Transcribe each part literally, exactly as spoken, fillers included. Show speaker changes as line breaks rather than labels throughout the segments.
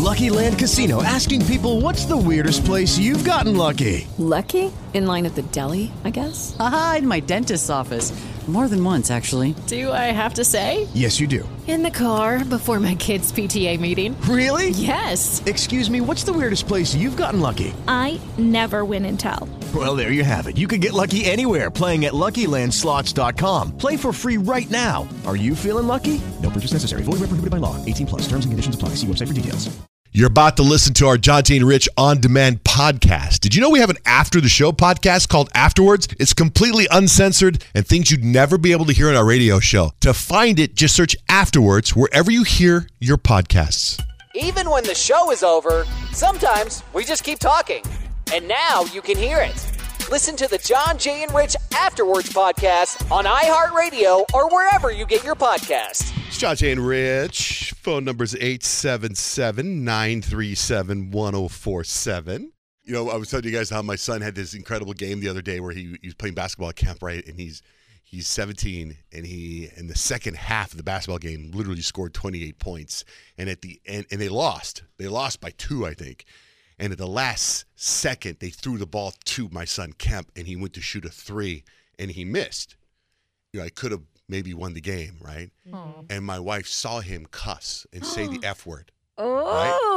Lucky Land Casino, asking people, what's the weirdest place you've gotten lucky?
Lucky? In line at the deli, I guess?
Aha, in my dentist's office. More than once, actually.
Do I have to say?
Yes, you do.
In the car before my kids' P T A meeting.
Really?
Yes.
Excuse me, what's the weirdest place you've gotten lucky?
I never win and tell.
Well, there you have it. You can get lucky anywhere, playing at Lucky Land Slots dot com. Play for free right now. Are you feeling lucky? No purchase necessary. Void where prohibited by law. eighteen plus. Terms and conditions apply. See website for details.
You're about to listen to our Jonte and Rich On Demand podcast. Did you know we have an after the show podcast called Afterwards? It's completely uncensored and things you'd never be able to hear on our radio show. To find it, just search Afterwards wherever you hear your podcasts.
Even when the show is over, sometimes we just keep talking. And now you can hear it. Listen to the John, Jay, and Rich Afterwards podcast on iHeartRadio or wherever you get your podcasts.
It's Jonte and Rich. Phone number is eight seven seven, nine three seven, one oh four seven. You know, I was telling you guys how my son had this incredible game the other day where he, he was playing basketball at camp, right? And he's he's seventeen, and he in the second half of the basketball game literally scored twenty-eight points. And at the end, and they lost. They lost by two, I think. And at the last second, they threw the ball to my son Kemp, and he went to shoot a three, and he missed. You know, I could have maybe won the game, right? Mm-hmm. And my wife saw him cuss and say the F word.
Oh,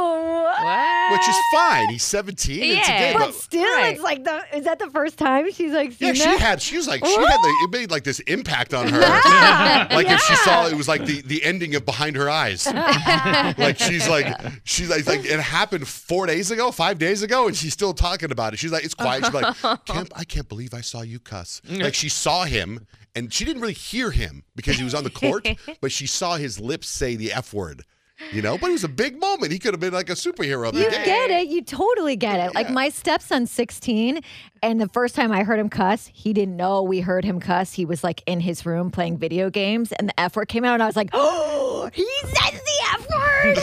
right? Which is fine. He's seventeen.
Yeah,
it's okay,
but,
but
still,
right.
it's like the. Is that the first time she's like? Seen
yeah, she
that?
had. She was like, she had. The, it made like this impact on her.
Yeah.
Like
yeah.
if she saw, it was like the, the ending of Behind Her Eyes. Like she's like, she's like, like, it happened four days ago, five days ago, and she's still talking about it. She's like, it's quiet. She's like, Kemp, I can't believe I saw you cuss. Like she saw him, and she didn't really hear him because he was on the court, but she saw his lips say the F word. You know, but it was a big moment. He could have been like a superhero of the
You
game.
get it. You totally get it. Like
Yeah.
my stepson's sixteen, and the first time I heard him cuss, he didn't know we heard him cuss. He was like in his room playing video games, and the F word came out, and I was like, oh, he says the F word.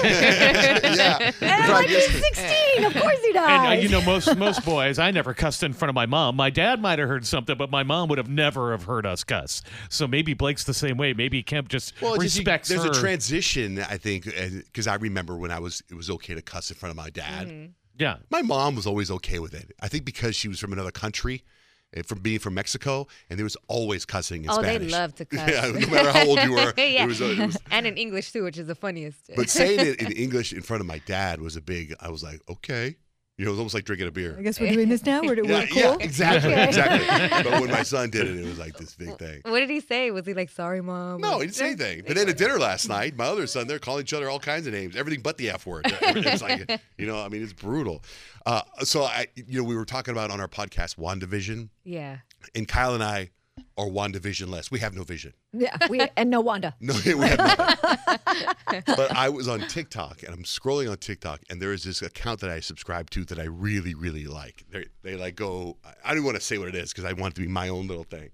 Yeah.
And I'm like, he's sixteen. Of course he does.
And uh, you know, most most boys, I never cussed in front of my mom. My dad might have heard something, but my mom would have never have heard us cuss. So maybe Blake's the same way. Maybe Kemp just
Well, just you-
respects
there's
her.
a transition, I think, because I remember when I was, it was okay to cuss in front of my dad.
Mm-hmm.
Yeah.
My mom was always okay with it. I think because she was from another country, and from being from Mexico, and there was always cussing in
Oh,
Spanish.
they love to cuss.
Yeah, no matter how old you were.
yeah.
it was, it was,
And in English, too, which is the funniest.
but saying it in English in front of my dad was a big, I was like, okay. You know, it was almost like drinking a beer.
I guess we're doing this now. We're,
Yeah,
we're cool.
yeah, exactly,
Okay.
exactly. But when my son did it, it was like this big thing.
What did he say? Was he like, sorry, Mom?
No, he didn't say anything. But then at dinner last night, my other son, they're calling each other all kinds of names, everything but the F word. It's like, you know, I mean, it's brutal. Uh, so, I, you know, we were talking about on our podcast, WandaVision,
Yeah.
and Kyle and I are WandaVision-less. We have no vision.
Yeah, we, and no Wanda.
No, we have nothing. But I was on TikTok, and I'm scrolling on TikTok, and there is this account that I subscribe to that I really, really like. They they like go, I don't want to say what it is because I want it to be my own little thing.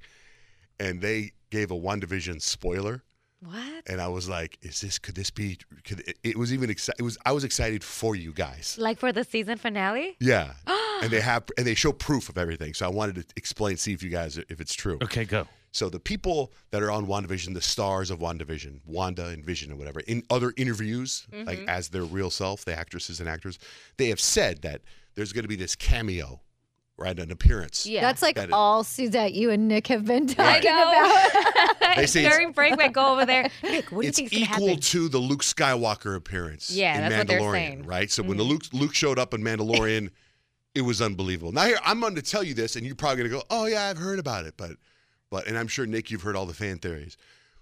And they gave a WandaVision spoiler.
What?
And I was like, "Is this? Could this be? Could it, it was even excited. It was. I was excited for you guys.
Like for the season finale?
Yeah. And they have, and they show proof of everything. So I wanted to explain, see if you guys, if it's true.
Okay, go.
So the people that are on WandaVision, the stars of WandaVision, Wanda and Vision or whatever, in other interviews,
Mm-hmm.
like as their real self, the actresses and actors, they have said that there's going to be this cameo, right, an appearance.
Yeah.
That's like
That is-
all Suzette, you and Nick have been
Right.
talking about.
They say it's-
During break, we go over there. Nick, what do you
It's
think's going to
equal
happen?
to the Luke Skywalker appearance
Yeah,
in
that's what they're
Mandalorian,
saying.
right? So when the Luke Luke showed up in Mandalorian, it was unbelievable. Now here I'm going to tell you this, and you're probably going to go, "Oh yeah, I've heard about it," but but and I'm sure Nick, you've heard all the fan theories.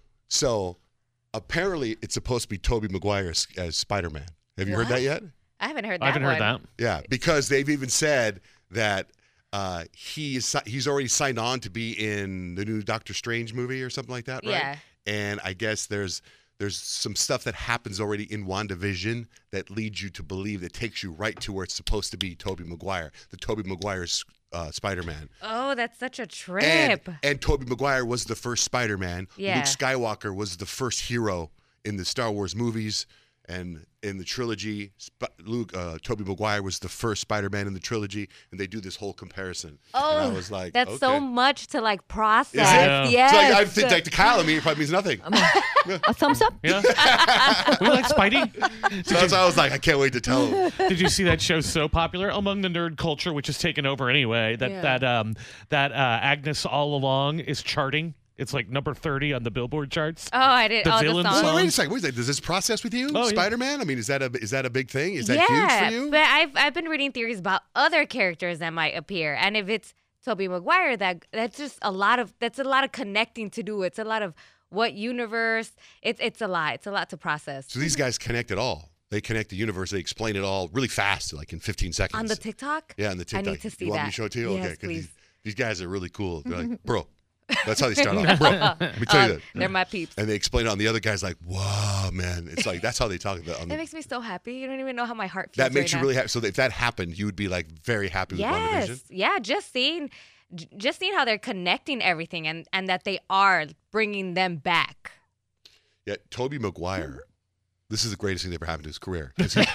So apparently, it's supposed to be Tobey Maguire as, as Spider-Man. Have you heard
What?
that yet?
I haven't heard that
I haven't heard
one.
that.
Yeah, because they've even said that uh, he is he's already signed on to be in the new Doctor Strange movie or something like that, right?
Yeah.
And I guess there's there's some stuff that happens already in WandaVision that leads you to believe, that takes you right to where it's supposed to be Tobey Maguire, the Tobey Maguire's uh, Spider-Man.
Oh, that's such a
And,
trip.
and Tobey Maguire was the first Spider-Man.
Yeah.
Luke Skywalker was the first hero in the Star Wars movies. And in the trilogy, Sp- Luke, uh, Tobey Maguire was the first Spider-Man in the trilogy, and they do this whole comparison.
Oh,
and I was like,
that's
okay.
so much to like process.
Is it?
Yes.
So like, I think like to Kyle, I mean, it probably means nothing.
A thumbs up?
Yeah. We like Spidey.
So that's why I was like, I can't wait to tell him.
Did you see that show so popular among the nerd culture, which is taken over anyway, that
Yeah.
that um that uh, Agnes All Along is charting? It's like number thirty on the Billboard charts.
Oh, I did.
The
oh,
villain
the
So
song.
wait a second. Wait a second. Does this process with you,
Oh, yeah.
Spider-Man? I mean, is that a is that a big thing? Is that
yeah,
huge for you?
but I've I've been reading theories about other characters that might appear, and if it's Tobey Maguire, that that's just a lot of that's a lot of connecting to do. It's a lot of what universe. It's it's a lot. It's a lot to process.
So these guys connect it all. They connect the universe. They explain it all really fast, like in fifteen seconds.
On the TikTok?
Yeah, on the TikTok.
I need to see
you want
that.
me to show it to you?
Yes,
okay, 'cause
please.
These, these guys are really cool. They're like, bro. That's how they start off. Bro, let me tell you
Uh,
that.
they're my peeps.
And they explain it on the other guy's like, wow, man. It's like, that's how they talk about it.
That makes me so happy. You don't even know how my heart feels.
That makes
right
you
now.
really happy. So if that happened, you would be like very happy with WandaVision?
Yes, yeah. Just seeing, j- just seeing how they're connecting everything, and and that they are bringing them back.
Yeah, Tobey Maguire. This is the greatest thing that ever happened to his career. 'Cause He,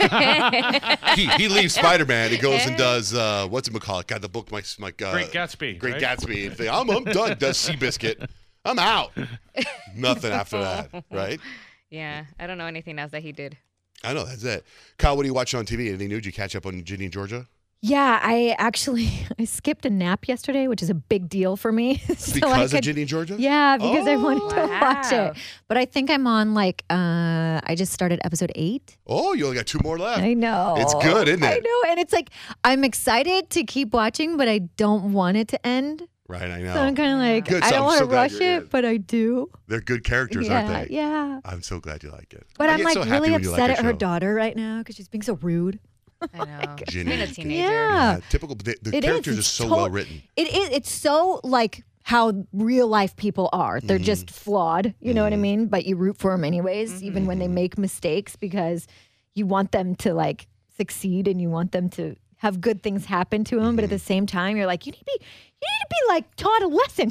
he, he leaves Spider-Man. He goes and does, uh, what's it called? God, the book, my, my uh,
Great Gatsby.
Great
right?
Gatsby. And say, I'm, I'm done. Does Seabiscuit. I'm out. Nothing after that, right?
Yeah, I don't know anything else that he did.
I know, that's it. Kyle, what are you watching on T V? Anything new? Did you catch up on Ginny and Georgia?
Yeah, I actually I skipped a nap yesterday, which is a big deal for me. So I
Because of
could-
Ginny and Georgia?
Yeah, because I
Oh.
wanted to watch
Wow.
it. But I think I'm on like uh I just started episode eight.
Oh, you only got two more left.
I know.
It's good, isn't
I
it?
know. And it's like I'm excited to keep watching, but I don't want it to end.
Right, I know.
So I'm kind of like
Good,
I
so
don't
I'm
want
so
to
glad
rush
you're
it,
in.
but I do.
They're good characters,
yeah,
aren't they?
yeah.
I'm so glad you like it.
But
I
I'm
get
like
so happy
really
when you like
upset
a
at her
show.
daughter right now because she's being so rude.
I know. She's
Ginny.
been a teenager.
Yeah.
Yeah, typical. The, the
It is.
characters are
It's
so
to-
well written.
It is. It's so like how real life people are. They're
Mm-hmm.
just flawed. You know what I mean? But you root for them anyways, even when they
Mm-hmm.
make mistakes, because you want them to like succeed and you want them to have good things happen to them. But at
Mm-hmm.
the same time, you're like, you need to be, you need to be like taught a lesson.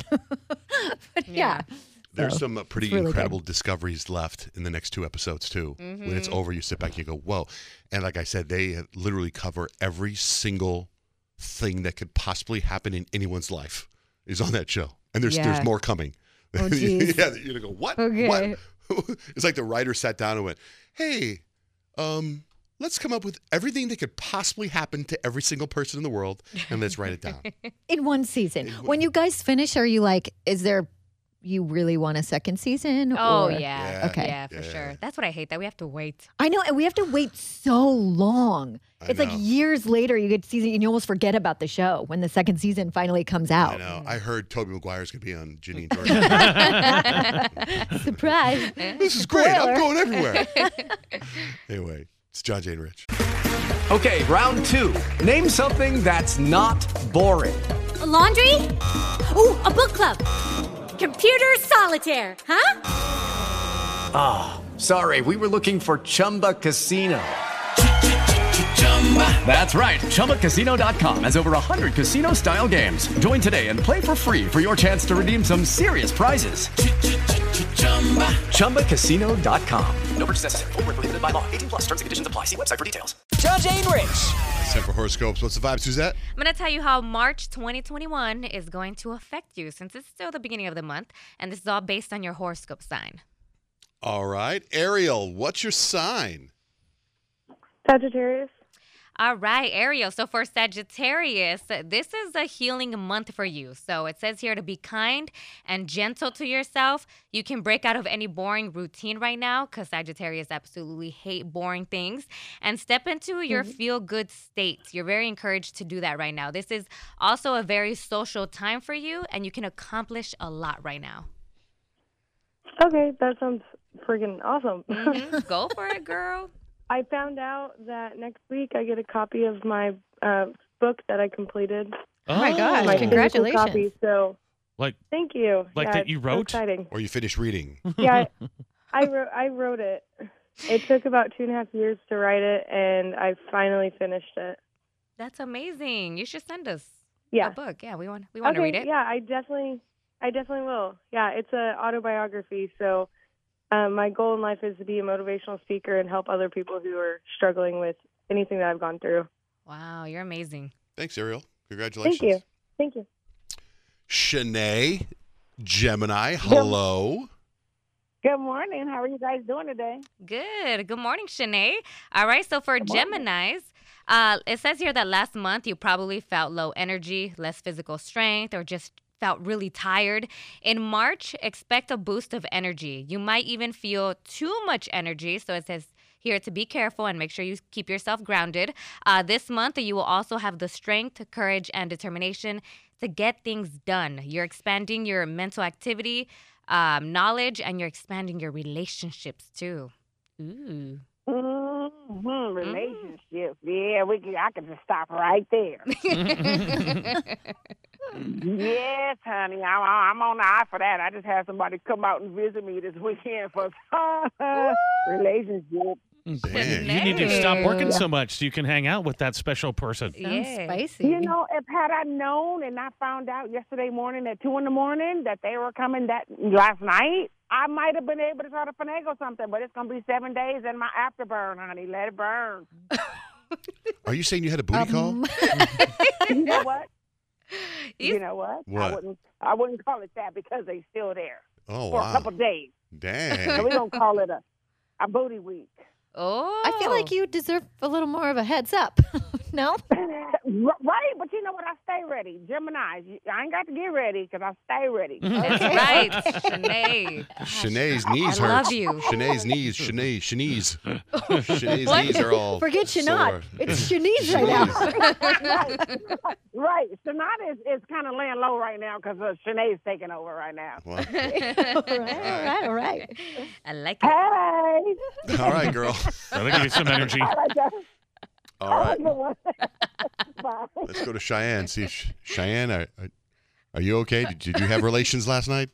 But yeah.
There's
So,
some uh, pretty
it's really
incredible discoveries left in the next two episodes too. When it's over, you sit back and you go, "Whoa!" And like I said, they literally cover every single thing that could possibly happen in anyone's life is on that show, and there's
Yeah.
there's more coming.
Oh, geez.
Yeah, you're gonna go, "What?
Okay.
What?" It's like the writer sat down and went, "Hey, um." Let's come up with everything that could possibly happen to every single person in the world, and let's write it down.
In one season. When you guys finish, are you like, is there, you really want a second season?
Oh
or-
yeah.
Yeah.
Okay.
Yeah, for
Yeah.
sure. That's what I hate. That we have to wait.
I know, and we have to wait so long.
I
It's like
know.
years later you get season, and you almost forget about the show when the second season finally comes
I
out.
know. I heard Tobey Maguire's gonna be on Ginny and Georgia.
Surprise!
This is great. I'm
Spoiler.
going everywhere. Anyway, it's John Jay and Rich.
Okay, round two. Name something that's not boring.
A laundry? Ooh, a book club. Computer solitaire, huh?
Ah, sorry, we were looking for Chumba Casino. That's right, Chumba Casino dot com has over one hundred casino-style games. Join today and play for free for your chance to redeem some serious prizes. Chumba Casino dot com. No purchase necessary. Void where prohibited by law. eighteen plus terms and conditions apply. See website for details.
John Jay and Rich.
It's time for horoscopes. What's the vibe, Suzette?
I'm going to tell you how March twenty twenty-one is going to affect you, since it's still the beginning of the month, and this is all based on your horoscope sign.
All right. Ariel, what's your sign?
Sagittarius.
All right, Ariel. So for Sagittarius, this is a healing month for you. So it says here to be kind and gentle to yourself. You can break out of any boring routine right now, because Sagittarius absolutely hate boring things, and step into your feel-good state. You're very encouraged to do that right now. This is also a very social time for you, and you can accomplish a lot right now.
Okay, that sounds freaking awesome.
Mhm. Go for it, girl.
I found out that next week I get a copy of my uh, book that I completed.
Oh my gosh,
My physical
congratulations.
Copy, so
Like,
thank you.
like
Yeah,
that you
it's so
wrote?
exciting.
Or you finished reading?
Yeah, I, I wrote. I wrote it. It took about two and a half years to write it, and I finally finished it.
That's amazing. You should send us
Yeah.
a book. Yeah, we want we want
okay,
to read it.
Yeah, I definitely, I definitely will. Yeah, it's an autobiography, so Um, my goal in life is to be a motivational speaker and help other people who are struggling with anything that I've gone through.
Wow, you're amazing.
Thanks, Ariel. Congratulations.
Thank you. Thank you.
Shanae, Gemini, hello.
Good morning. How are you guys doing today?
Good. Good morning, Shanae. All right, so for Geminis, uh, it says here that last month you probably felt low energy, less physical strength, or just felt really tired. In March, expect a boost of energy. You might even feel too much energy, so it says here to be careful and make sure you keep yourself grounded. Uh, this month, you will also have the strength, courage, and determination to get things done. You're expanding your mental activity, um, knowledge, and you're expanding your relationships too. Ooh.
Mm-hmm. Relationships. Yeah, we can, I can just stop right there. Yes, honey. I, I'm on the eye for that. I just had somebody come out and visit me this weekend for relationships.
Dang. You need to stop working so much so you can hang out with that special person.
Sounds spicy.
You know, if had I known and I found out yesterday morning at two in the morning that they were coming that last night, I might have been able to try to finagle something, but it's going to be seven days and my afterburn, honey. Let it burn.
Are you saying you had a booty
Um, you know what? You know what?
What?
I wouldn't. I wouldn't call it that because they still there
Oh,
for
wow.
a couple of days.
Dang.
So we don't call it a a booty week.
Oh,
I feel like you deserve a little more of a heads up. No?
Right, but you know what? I stay ready. Gemini, I ain't got to get ready because I stay ready.
That's right, Shanae.
Shanae's knees
I
hurt.
love you.
Shanae's knees. Shanae, Shanice. Shanae's
What?
knees are all
Forget Shanat.
sore.
It's Shanice right now.
right, right. Shania is, is kind of laying low right now because uh, Shanae's taking over right now.
all right, all right, all right.
I like
it. Hey.
All right, girl.
That'll give you some energy.
All right, guys.
All right.
Bye.
Let's go to Cheyenne. See, if Cheyenne, are, are, are you okay? Did, did you have relations last night?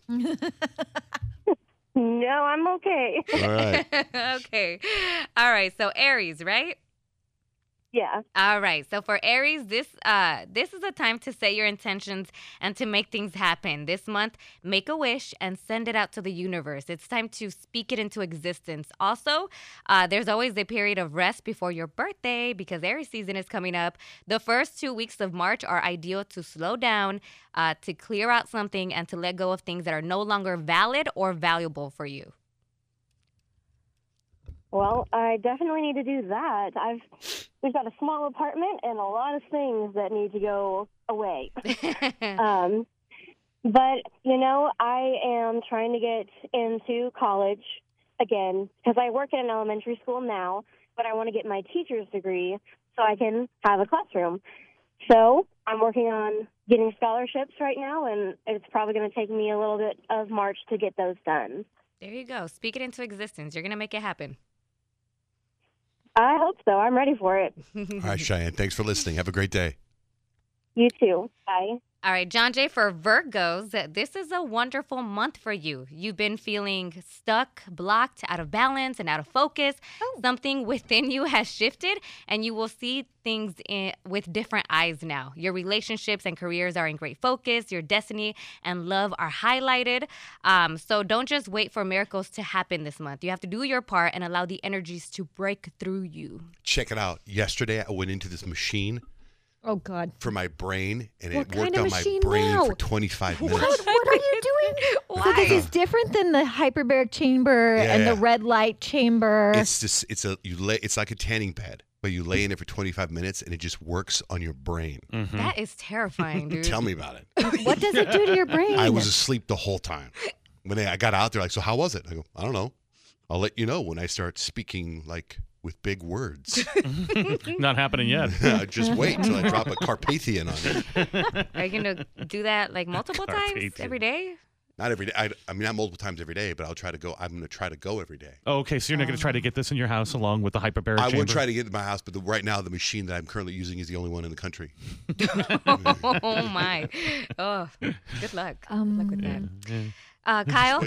No, I'm okay.
All right.
Okay. All right. So Aries, right?
Yeah.
All right. So for Aries, this uh this is a time to set your intentions and to make things happen. This month, make a wish and send it out to the universe. It's time to speak it into existence. Also, uh, there's always a period of rest before your birthday because Aries season is coming up. The first two weeks of March are ideal to slow down, uh, to clear out something, and to let go of things that are no longer valid or valuable for you.
Well, I definitely need to do that. I've we've got a small apartment and a lot of things that need to go away. um, but you know, I am trying to get into college again because I work in an elementary school now, but I want to get my teacher's degree so I can have a classroom. So I'm working on getting scholarships right now, and it's probably going to take me a little bit of March to get those done.
There you go. Speak it into existence. You're going to make it happen.
I hope so. I'm ready for it.
All right, Cheyenne. Thanks for listening. Have a great day.
You too. Bye.
All right, John Jay, for Virgos, this is a wonderful month for you. You've been feeling stuck, blocked, out of balance, and out of focus. Oh. Something within you has shifted, and you will see things in, with different eyes now. Your relationships and careers are in great focus. Your destiny and love are highlighted. Um, so don't just wait for miracles to happen this month. You have to do your part and allow the energies to break through you.
Check it out. Yesterday, I went into this machine.
Oh, God.
For my brain, and
What
it
kind
worked
of
on my
machine
brain
now?
for twenty-five minutes.
What, what are you doing? So this is different than the hyperbaric chamber
Yeah,
and
yeah.
the red light chamber.
It's just it's a you lay it's like a tanning bed, but you lay in it for twenty-five minutes, and it just works on your brain.
That is terrifying, dude.
Tell me about it.
What does it do to your brain?
I was asleep the whole time. When they, I got out there, like, so how was it? I go, I don't know. I'll let you know when I start speaking like with big words.
Not happening yet.
Just wait until I drop a Carpathian on it.
Are you going to do that like multiple times
Carpathian.
every day?
Not every day. I, I mean, not multiple times every day, but I'll try to go. I'm going to try to go every day.
Oh, okay, so you're not going to try to get this in your house along with the hyperbaric
I
chamber?
would try to get it in my house, but the, right now the machine that I'm currently using is the only one in the country.
Oh, my. Oh, good luck.
Um,
good luck with that. Uh, Kyle,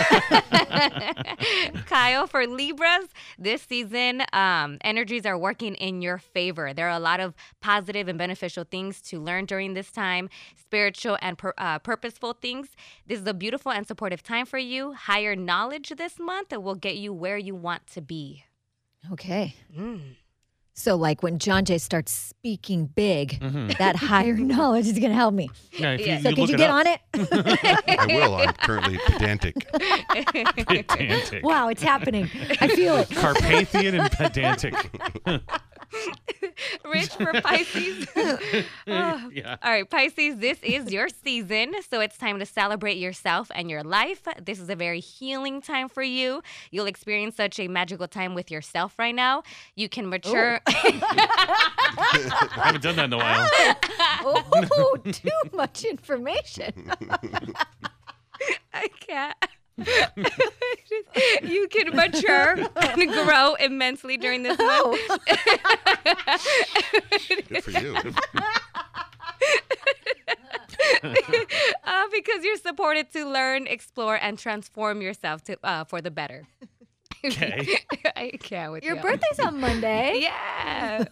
Kyle, for Libras, this season, um, energies are working in your favor. There are a lot of positive and beneficial things to learn during this time, spiritual and pur- uh, purposeful things. This is a beautiful and supportive time for you. Higher knowledge this month will get you where you want to be.
Okay.
Mm.
So, like when John Jay starts speaking big, mm-hmm. that higher knowledge is going to help me.
Yeah, if you,
so,
you
could
look
you
it
get
up.
on it?
I will. I'm currently pedantic.
Pedantic.
Wow, it's happening. I feel it.
Carpathian and pedantic.
Rich for Pisces. Oh.
Yeah.
All right, Pisces, this is your season, so it's time to celebrate yourself and your life. This is a very healing time for you. You'll experience such a magical time with yourself right now. You can mature.
I haven't done that in a while.
Oh, too much information.
I can't. You can mature and grow immensely during this month.
Good for you.
uh, because you're supported to learn, explore, and transform yourself to uh, for the better.
Okay.
I can't with
Your
you.
birthday's on Monday.
Yeah.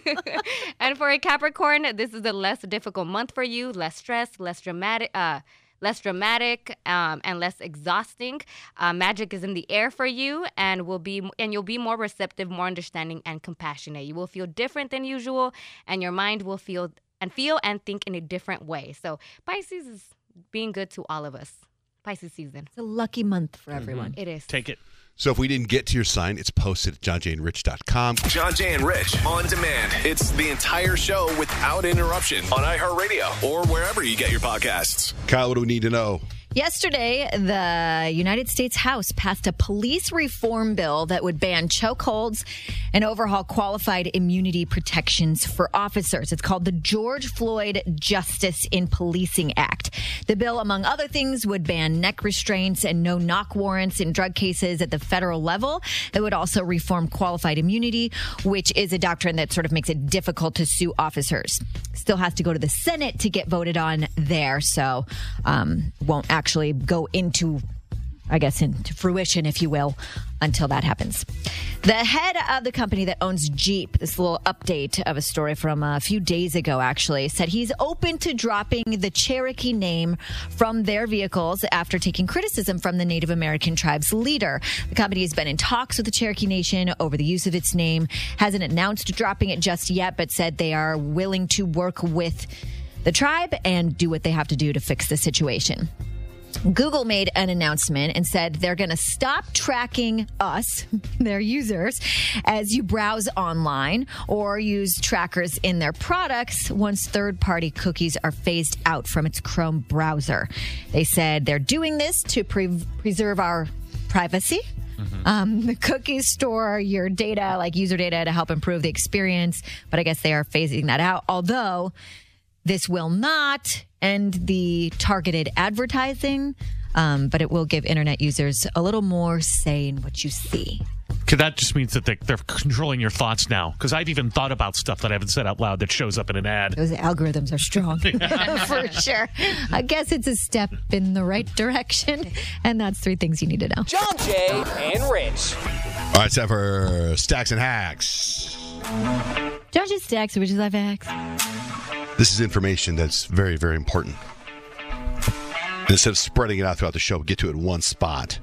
And for a Capricorn, this is a less difficult month for you. Less stress, less dramatic. Uh, Less dramatic um, and less exhausting. Uh, magic is in the air for you, and will be, and you'll be more receptive, more understanding, and compassionate. You will feel different than usual, and your mind will feel and feel and think in a different way. So Pisces is being good to all of us. Pisces season.
It's a lucky month for everyone.
It is.
Take it.
So if we didn't get to your sign, it's posted at john jay and rich dot com.
John Jay and Rich on demand. It's the entire show without interruption on iHeartRadio or wherever you get your podcasts.
Kyle, what do we need to know?
Yesterday, the United States House passed a police reform bill that would ban chokeholds and overhaul qualified immunity protections for officers. It's called the George Floyd Justice in Policing Act. The bill, among other things, would ban neck restraints and no-knock warrants in drug cases at the federal level. It would also reform qualified immunity, which is a doctrine that sort of makes it difficult to sue officers. Still has to go to the Senate to get voted on there, so um, won't actually actually go into, I guess, into fruition, if you will, until that happens. The head of the company that owns Jeep, this little update of a story from a few days ago, actually, said he's open to dropping the Cherokee name from their vehicles after taking criticism from the Native American tribe's leader. The company has been in talks with the Cherokee Nation over the use of its name, hasn't announced dropping it just yet, but said they are willing to work with the tribe and do what they have to do to fix the situation. Google made an announcement and said they're going to stop tracking us, their users, as you browse online or use trackers in their products once third-party cookies are phased out from its Chrome browser. They said they're doing this to pre- preserve our privacy. Mm-hmm. Um, the cookies store your data, like user data, to help improve the experience, but I guess they are phasing that out, although this will not end the targeted advertising, um, but it will give internet users a little more say in what you see.
Okay, that just means that they, they're controlling your thoughts now. Because I've even thought about stuff that I haven't said out loud that shows up in an ad.
Those algorithms are strong, for sure. I guess it's a step in the right direction. And that's three things you need to know.
John Jay and Rich.
All right, it's time for Stacks and Hacks.
John Jay Stacks, which is Life Hacks.
This is information that's very, very important. And instead of spreading it out throughout the show, get to it in one spot.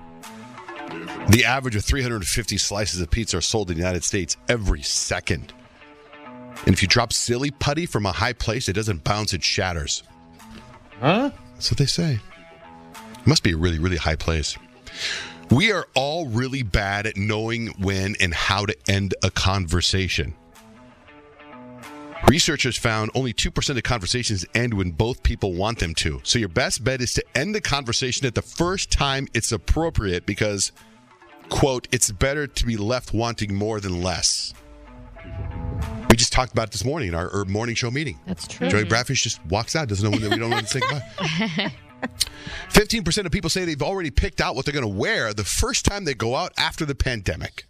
The average of three hundred fifty slices of pizza are sold in the United States every second. And if you drop silly putty from a high place, it doesn't bounce, it shatters.
Huh?
That's what they say. It must be a really, really high place. We are all really bad at knowing when and how to end a conversation. Researchers found only two percent of conversations end when both people want them to. So your best bet is to end the conversation at the first time it's appropriate because, quote, it's better to be left wanting more than less. We just talked about it this morning in our, our morning show meeting.
That's true.
Joey Bradfish just walks out, doesn't know when we don't know when to say goodbye. fifteen percent of people say they've already picked out what they're going to wear the first time they go out after the pandemic.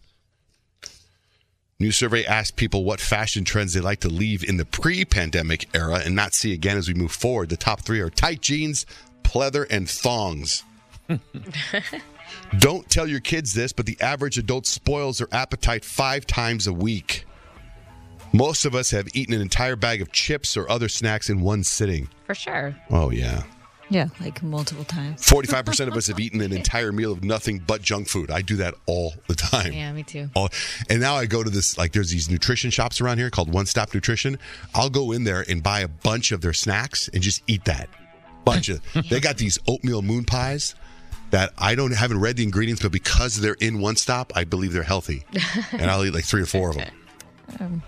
New survey asked people what fashion trends they like to leave in the pre-pandemic era and not see again as we move forward. The top three are tight jeans, pleather, and thongs. Don't tell your kids this, but the average adult spoils their appetite five times a week. Most of us have eaten an entire bag of chips or other snacks in one sitting.
For sure.
Oh, yeah.
Yeah, like multiple times.
forty-five percent of us have eaten an entire meal of nothing but junk food. I do that all the time.
Yeah, me too.
All, and now I go to this, like there's these nutrition shops around here called One Stop Nutrition. I'll go in there and buy a bunch of their snacks and just eat that. Bunch of. They got these oatmeal moon pies that I don't haven't read the ingredients, but because they're in One Stop, I believe they're healthy. And I'll eat like three or four of them.
Um,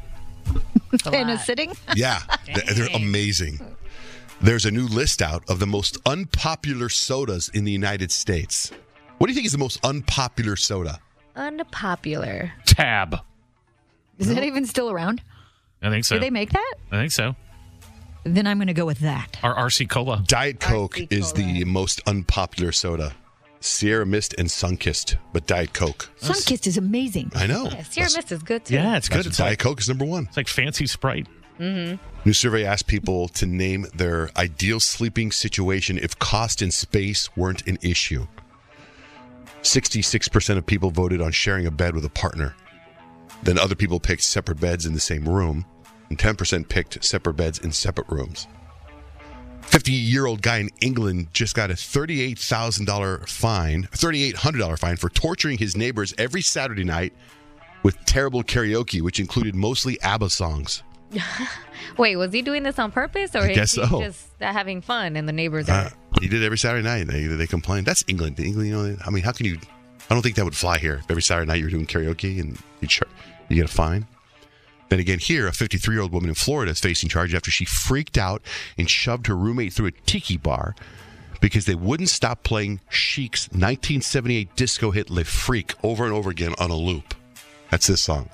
in a sitting?
Yeah, they're, they're amazing. There's a new list out of the most unpopular sodas in the United States. What do you think is the most unpopular soda?
Unpopular.
Tab.
Is that even still around?
I think so.
Do they make that?
I think so.
Then I'm going to go with that.
Our R C Cola.
Diet Coke is the most unpopular soda. Sierra Mist and Sunkist, but Diet Coke.
Sunkist is amazing.
I know.
Yeah, Sierra Mist is good too.
Yeah, it's good.
That's
It's
Diet
like,
Coke is number one.
It's like fancy Sprite.
Mm-hmm.
New survey asked people to name their ideal sleeping situation if cost and space weren't an issue. sixty-six percent of people voted on sharing a bed with a partner. Then other people picked separate beds in the same room, and ten percent picked separate beds in separate rooms. fifty-year-old guy in England just got a thirty-eight thousand dollars fine, thirty-eight hundred dollars fine for torturing his neighbors every Saturday night with terrible karaoke, which included mostly ABBA songs.
Wait, was he doing this on purpose, or
I
is
guess
he
so.
just uh, having fun and the neighbors
Uh,
are...
he did it every Saturday night. They they complained. That's England. England, you know. I mean, how can you? I don't think that would fly here. If every Saturday night you're doing karaoke and you char- you get a fine. Then again, here a fifty-three-year-old woman in Florida is facing charge after she freaked out and shoved her roommate through a tiki bar because they wouldn't stop playing Chic's nineteen seventy-eight disco hit "Le Freak" over and over again on a loop. That's this song.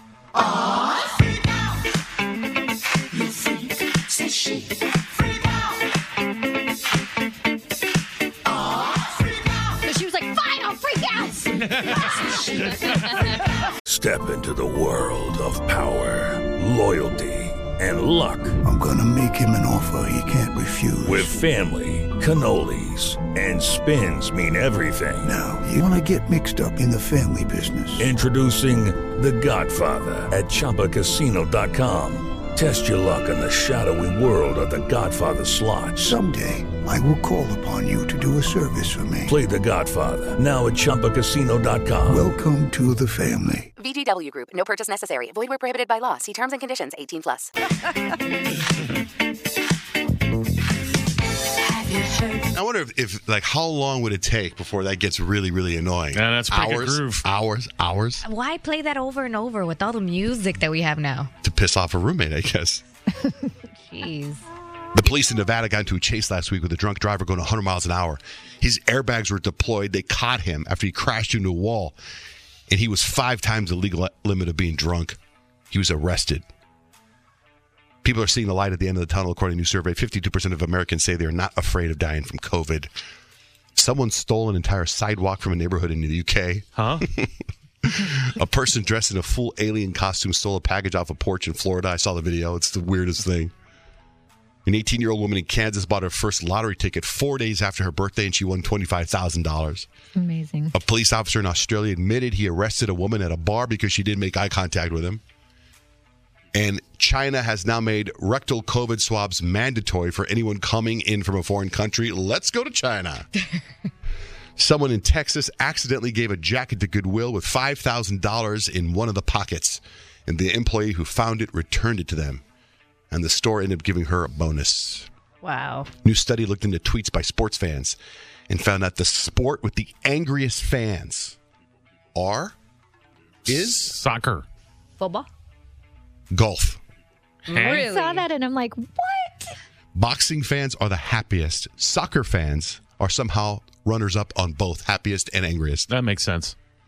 But she was like, fine, I'll freak out.
Step into the world of power, loyalty, and luck.
I'm gonna make him an offer he can't refuse.
With family, cannolis, and spins mean everything.
Now, you wanna get mixed up in the family business.
Introducing The Godfather at Chumba Casino dot com. Test your luck in the shadowy world of The Godfather slot.
Someday, I will call upon you to do a service for me.
Play The Godfather now at Chumba Casino dot com.
Welcome to the family.
V G W Group. No purchase necessary. Void where prohibited by law. See terms and conditions. eighteen plus.
I wonder if, if, like, how long would it take before that gets really, really annoying?
Yeah, that's pretty good
hours,
groove.
hours, hours
Why play that over and over with all the music that we have now?
to piss off a roommate, I guess.
Jeez.
The police in Nevada got into a chase last week with a drunk driver going one hundred miles an hour. His airbags were deployed. They caught him after he crashed into a wall, and he was five times the legal limit of being drunk. He was arrested. People are seeing the light at the end of the tunnel, according to a new survey. fifty-two percent of Americans say they're not afraid of dying from COVID. Someone stole an entire sidewalk from a neighborhood in the U K.
Huh?
A person dressed in a full alien costume stole a package off a porch in Florida. I saw the video. It's the weirdest thing. An eighteen-year-old woman in Kansas bought her first lottery ticket four days after her birthday, and she won twenty-five thousand dollars.
Amazing.
A police officer in Australia admitted he arrested a woman at a bar because she didn't make eye contact with him. And China has now made rectal COVID swabs mandatory for anyone coming in from a foreign country. Let's go to China. Someone in Texas accidentally gave a jacket to Goodwill with five thousand dollars in one of the pockets, and the employee who found it returned it to them. And the store ended up giving her a bonus.
Wow.
New study looked into tweets by sports fans and found out the sport with the angriest fans are, is
soccer.
Football?
Golf.
I saw that and I'm like, what?
Boxing fans are the happiest. Soccer fans are somehow runners-up on both happiest and angriest.
That makes sense.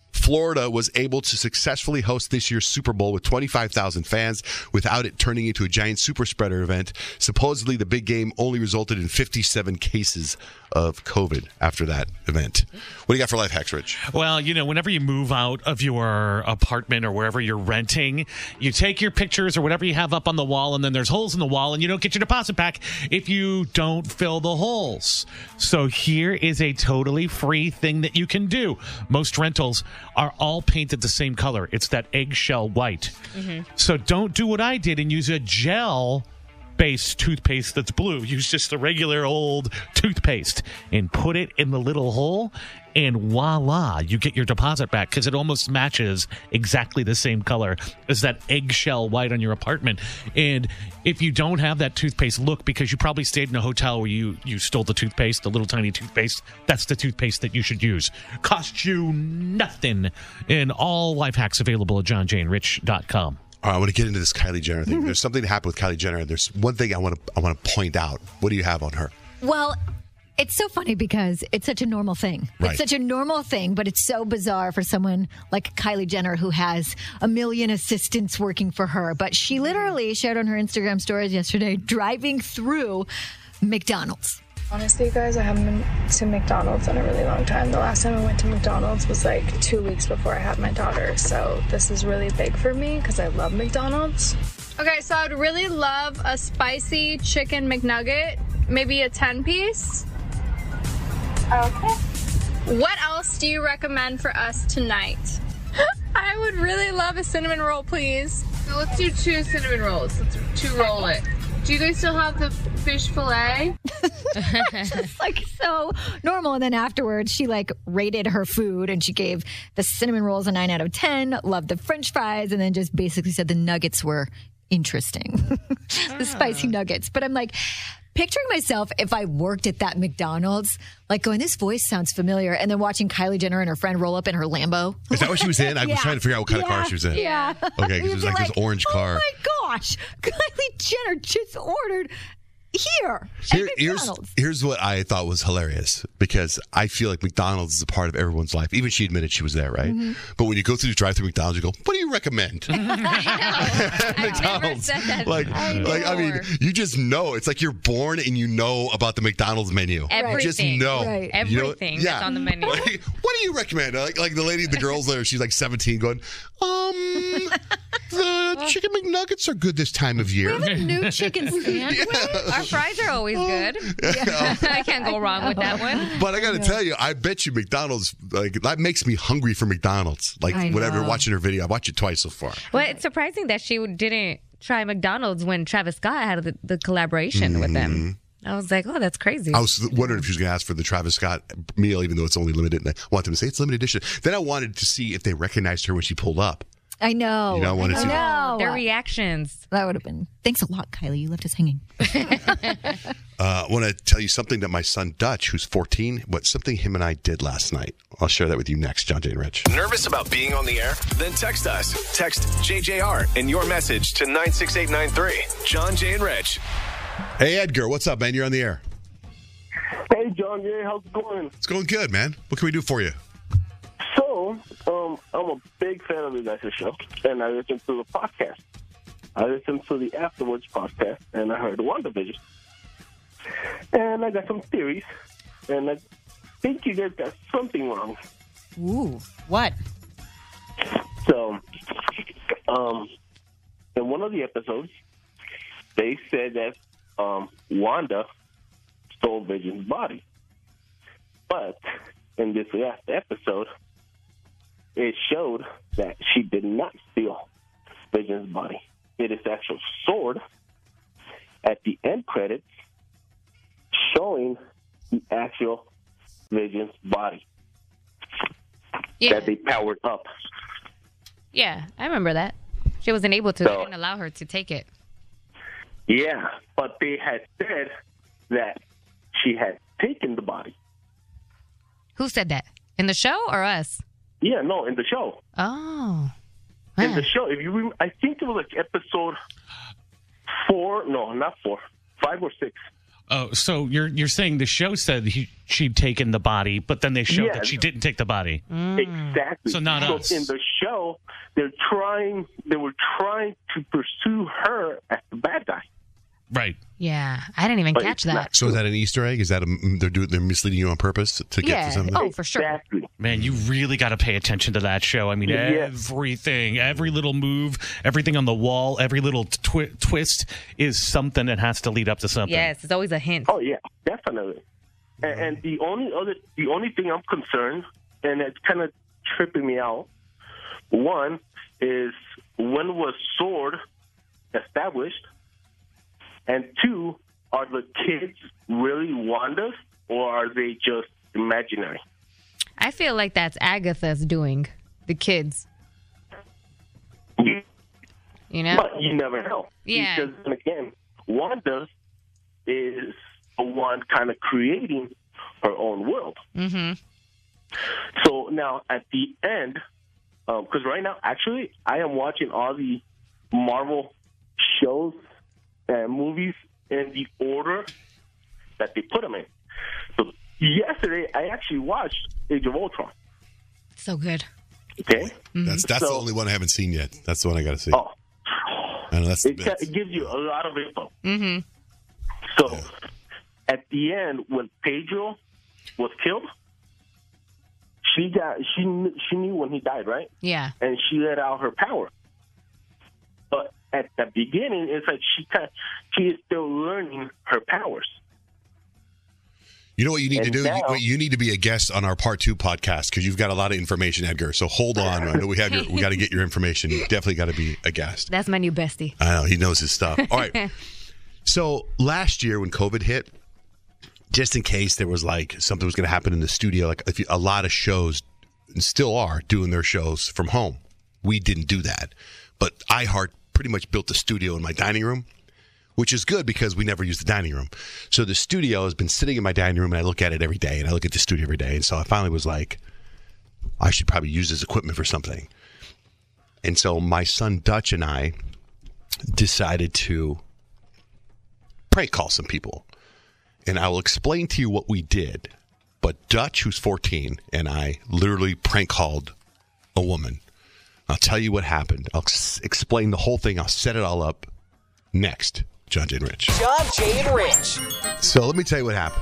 Florida was able to successfully host this year's Super Bowl with twenty-five thousand fans without it turning into a giant super spreader event. Supposedly, the big game only resulted in fifty-seven cases of COVID after that event. What do you got for life hacks, Rich?
Well, you know, whenever you move out of your apartment or wherever you're renting, you take your pictures or whatever you have up on the wall, and then there's holes in the wall, and you don't get your deposit back if you don't fill the holes. So here is a totally free thing that you can do. Most rentals are all painted the same color. It's that eggshell white. Mm-hmm. So don't do what I did and use a gel based toothpaste that's blue. Use just the regular old toothpaste and put it in the little hole, and voila, you get your deposit back because it almost matches exactly the same color as that eggshell white on your apartment. And if you don't have that toothpaste, look, because you probably stayed in a hotel where you, you stole the toothpaste, the little tiny toothpaste. That's the toothpaste that you should use. Costs you nothing. And all life hacks available at john jay and rich dot com.
All right, I want to get into this Kylie Jenner thing. There's something that happened with Kylie Jenner. There's one thing I want to I want to point out. What do you have on her?
Well, it's so funny because it's such a normal thing.
Right.
It's such a normal thing, but it's so bizarre for someone like Kylie Jenner who has a million assistants working for her. But she literally shared on her Instagram stories yesterday driving through McDonald's.
Honestly, guys, I haven't been to McDonald's in a really long time. The last time I went to McDonald's was like two weeks before I had my daughter. So this is really big for me because I love McDonald's.
Okay, so I'd really love a spicy chicken McNugget, maybe a ten piece.
Okay.
What else do you recommend for us tonight? I would really love a cinnamon roll, please.
So let's do two cinnamon rolls. Let's two roll it. Do you guys still have the fish fillet?
Just like so normal. And then afterwards, she like rated her food and she gave the cinnamon rolls a nine out of ten, loved the French fries, and then just basically said the nuggets were interesting. The spicy nuggets. But I'm like, picturing myself if I worked at that McDonald's, like going, this voice sounds familiar, and then watching Kylie Jenner and her friend roll up in her Lambo.
Is that what she was in? I
Yeah.
was trying to figure out what kind of
Yeah.
car she was in.
Yeah.
Okay, because it was
You'd
like,
be
this orange car.
Oh my gosh, Kylie Jenner just ordered here.
Here,
at
here's
McDonald's.
here's what I thought was hilarious, because I feel like McDonald's is a part of everyone's life. Even she admitted she was there, right?
Mhm.
But when you go through the drive-through McDonald's, you go, "What do you recommend?" McDonald's, like,
I
like I mean,
know.
you just know. It's like you're born and you know about the McDonald's menu.
Everything.
You just know.
Right.
You know-
Everything
yeah.
that's on the menu.
Like, what do you recommend? Like, like the lady, the girls there, she's like seventeen, going, um, the chicken McNuggets are good this time of year.
We have a new chicken sandwich.
Our fries are always good. I can't go wrong with that one.
But I got to tell you, I bet you McDonald's, like, that makes me hungry for McDonald's. Like,
I
whenever
know.
watching her video, I watched it twice so far.
Well, it's surprising that she didn't try McDonald's when Travis Scott had the, the collaboration with them. I was like, oh, that's crazy.
I was wondering if she was going to ask for the Travis Scott meal, even though it's only limited. And I want them to say it's limited edition. Then I wanted to see if they recognized her when she pulled up.
I know.
You know, I wanna
I
see-
know.
Their reactions.
That would have been. Thanks a lot, Kylie. You left us hanging.
Uh, I want to tell you something that my son Dutch, who's fourteen, what something him and I did last night. I'll share that with you next, John Jay and Rich.
Nervous about being on the air? Then text us. Text J J R and your message to nine six eight nine three. John Jay and Rich.
Hey, Edgar, what's up, man? You're on the air.
Hey, John Jay, how's it going?
It's going good, man. What can we do for you?
So, um, I'm a big fan of the guys' show, and I listened to the podcast. I listened to the Afterwards podcast, and I heard WandaVision. And I got some theories, and I think you guys got something wrong.
Ooh, what?
So, um, in one of the episodes, they said that um, Wanda stole Vision's body. But in this last episode, it showed that she did not steal Vision's body. It is actual sword at the end credits showing the actual Vision's body
Yeah.
that they powered up.
Yeah, I remember that. She wasn't able to.
So-
They didn't allow her to take it.
Yeah, but they had said that she had taken the body.
Who said that? In the show or us?
Yeah, no, in the show.
Oh.
In the show, if you, rem- I think it was like episode four. No, not four, five or six.
Oh, so you're you're saying the show said he, she'd taken the body, but then they showed
Yeah.
that she didn't take the body.
Exactly.
So not
so
us.
in the show, they're trying. They were trying to pursue her as the bad guy.
Right.
Yeah, I didn't even
But
catch
it's
that.
So is that an Easter egg? Is that a, they're doing they're misleading you on purpose to get
Yeah.
to something?
Oh, for sure.
Exactly.
Man, you really got to pay attention to that show. I mean,
Yeah.
everything, every little move, everything on the wall, every little twi- twist is something that has to lead up to something.
Yes, it's always a hint.
Oh yeah, definitely. And, and the only other, the only thing I'm concerned, and it's kind of tripping me out. One is when was Sword established, and two, are the kids really Wanda's or are they just imaginary?
I feel like that's Agatha's doing, the kids. You know?
But you never know.
Yeah.
Because then again, Wanda is the one kind of creating her own world.
Mm-hmm.
So now at the end, because right now, actually, I am watching all the Marvel shows and movies in the order that they put them in. So yesterday, I actually watched Age of Ultron.
So good.
Okay?
That's that's the
So-
only one I haven't seen yet. That's the one I got to see.
Oh.
I know that's,
It,
that's
it gives you a lot of info.
Mm-hmm.
So at the end, when Pedro was killed, she got she kn- she knew when he died, right?
Yeah.
And she let out her power. But at the beginning, it's like she kind she is still learning her powers.
You know what you need to
And
do?
now-
you, wait, you need to be a guest on our part two podcast because you've got a lot of information, Edgar. So hold on. I know we have your, we got to get your information. You definitely got to be a guest.
That's my new bestie.
I know he knows his stuff. All right. So last year when COVID hit, just in case there was like something was going to happen in the studio, like if you, a lot of shows and still are doing their shows from home. We didn't do that, but iHeart pretty much built the studio in my dining room, which is good because we never use the dining room. So the studio has been sitting in my dining room and I look at it every day and I look at the studio every day. And so I finally was like, I should probably use this equipment for something. And so my son Dutch and I decided to prank call some people. And I will explain to you what we did. But Dutch, who's fourteen, and I literally prank called a woman. I'll tell you what happened. I'll s- explain the whole thing. I'll set it all up next. John Jay and Rich.
John Jay and Rich.
So let me tell you what happened.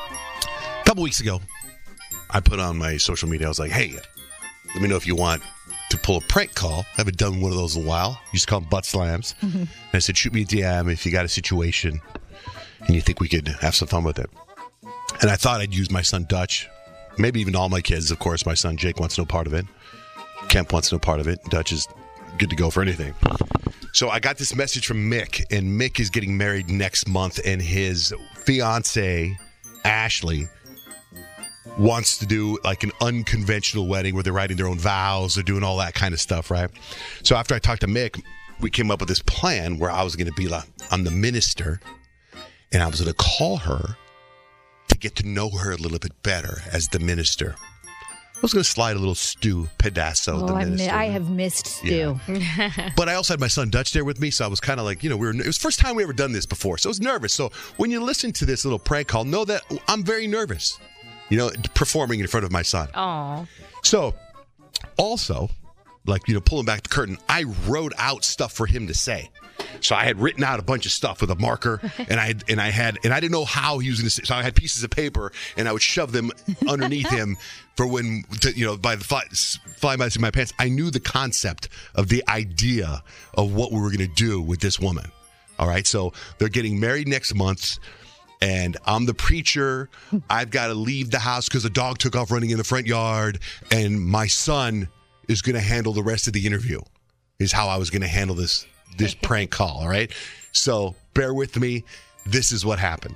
A couple weeks ago, I put on my social media. I was like, hey, let me know if you want to pull a prank call. I haven't done one of those in a while. You just call them butt slams.
Mm-hmm.
And I said, shoot me a D M if you got a situation and you think we could have some fun with it. And I thought I'd use my son Dutch, maybe even all my kids. Of course, my son Jake wants no part of it. Kemp wants no part of it. Dutch is good to go for anything. So I got this message from Mick, and Mick is getting married next month, and his fiance, Ashley, wants to do like an unconventional wedding where they're writing their own vows, they're doing all that kind of stuff, right? So after I talked to Mick, we came up with this plan where I was going to be like, I'm the minister, and I was going to call her to get to know her a little bit better as the minister. I was going to slide a little Stu Pedasso, the
Oh, I, mi-
minister.
I have missed Stu.
But I also had my son Dutch there with me, so I was kind of like, you know, we were. It was the first time we ever done this before, so I was nervous. So when you listen to this little prank call, know that I'm very nervous, you know, performing in front of my son.
Aw.
So also, like, you know, pulling back the curtain, I wrote out stuff for him to say. So I had written out a bunch of stuff with a marker, and I had, and I had, and I didn't know how he was going to say. So I had pieces of paper, and I would shove them underneath him for when, to, you know, by the fly, fly by my pants. I knew the concept of the idea of what we were going to do with this woman. All right, so they're getting married next month, and I'm the preacher. I've got to leave the house because the dog took off running in the front yard, and my son is going to handle the rest of the interview. Is how I was going to handle this. This prank call, all right? So bear with me. This is what happened.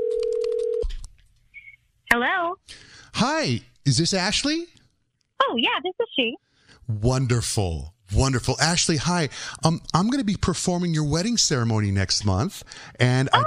Hello.
Hi, is this Ashley?
Oh, yeah, this is she.
Wonderful, wonderful. Ashley, hi. Um, I'm going to be performing your wedding ceremony next month. And
Oh,
I,
great.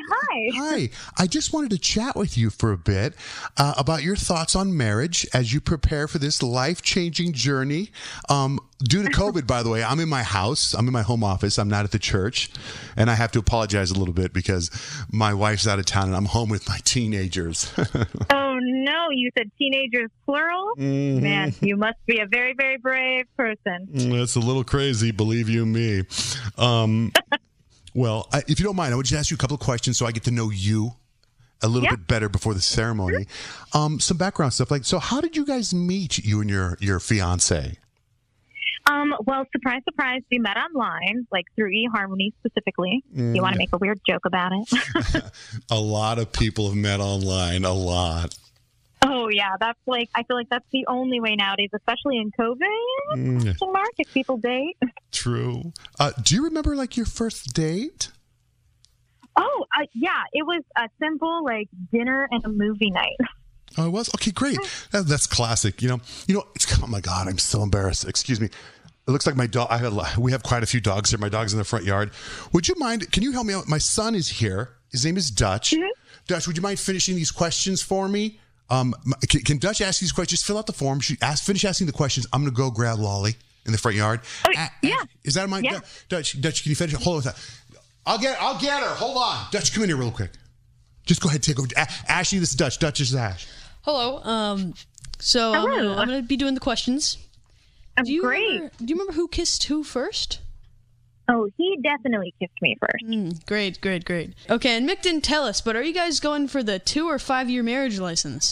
hi.
Hi. I just wanted to chat with you for a bit uh, about your thoughts on marriage as you prepare for this life-changing journey. Um, due to COVID, by the way, I'm in my house. I'm in my home office. I'm not at the church. And I have to apologize a little bit because my wife's out of town and I'm home with my teenagers.
Oh, no. You said teenagers plural?
Mhm.
Man, you must be a very, very brave person.
That's a little crazy, believe you me. Um, well, I, if you don't mind, I would just ask you a couple of questions so I get to know you a little
Yeah.
bit better before the ceremony. Um, some background stuff. Like, so how did you guys meet, you and your, your fiance?
Um, well, surprise, surprise, we met online, like through eHarmony specifically.
Mm.
You want to make a weird joke about it?
A lot of people have met online, a lot.
Oh, yeah. That's like, I feel like that's the only way nowadays, especially in COVID.
Mm.
Question mark, if people date.
True. Uh, do you remember, like, your first date?
Oh, uh, yeah. It was a simple, like, dinner and a movie night.
Oh, it was? Okay, great. That, that's classic. You know, you know. It's, oh, my God, I'm so embarrassed. Excuse me. It looks like my dog. I have, we have quite a few dogs here. My dog's in the front yard. Would you mind? Can you help me out? My son is here. His name is Dutch.
Mm-hmm.
Dutch, would you mind finishing these questions for me? Um, can, can Dutch ask these questions? Just fill out the form. She ask, finish asking the questions. I'm going to go grab Lolly in the front yard.
Oh,
A-
yeah.
Is that my
Yeah.
Dutch? Dutch, can you finish? Hold on with that. I'll get. I'll get her. Hold on. Dutch, come in here real quick. Just go ahead, take over. A- Ashley, this is Dutch. Dutch is Ash.
Hello. Um, so I'm
Hello.
gonna, I'm gonna be doing the questions. Do you
Great.
Remember, do you remember who kissed who first?
Oh, he definitely kissed me first.
Mm, great, great, great. Okay, and Mick didn't tell us, but are you guys going for the two or five year marriage license?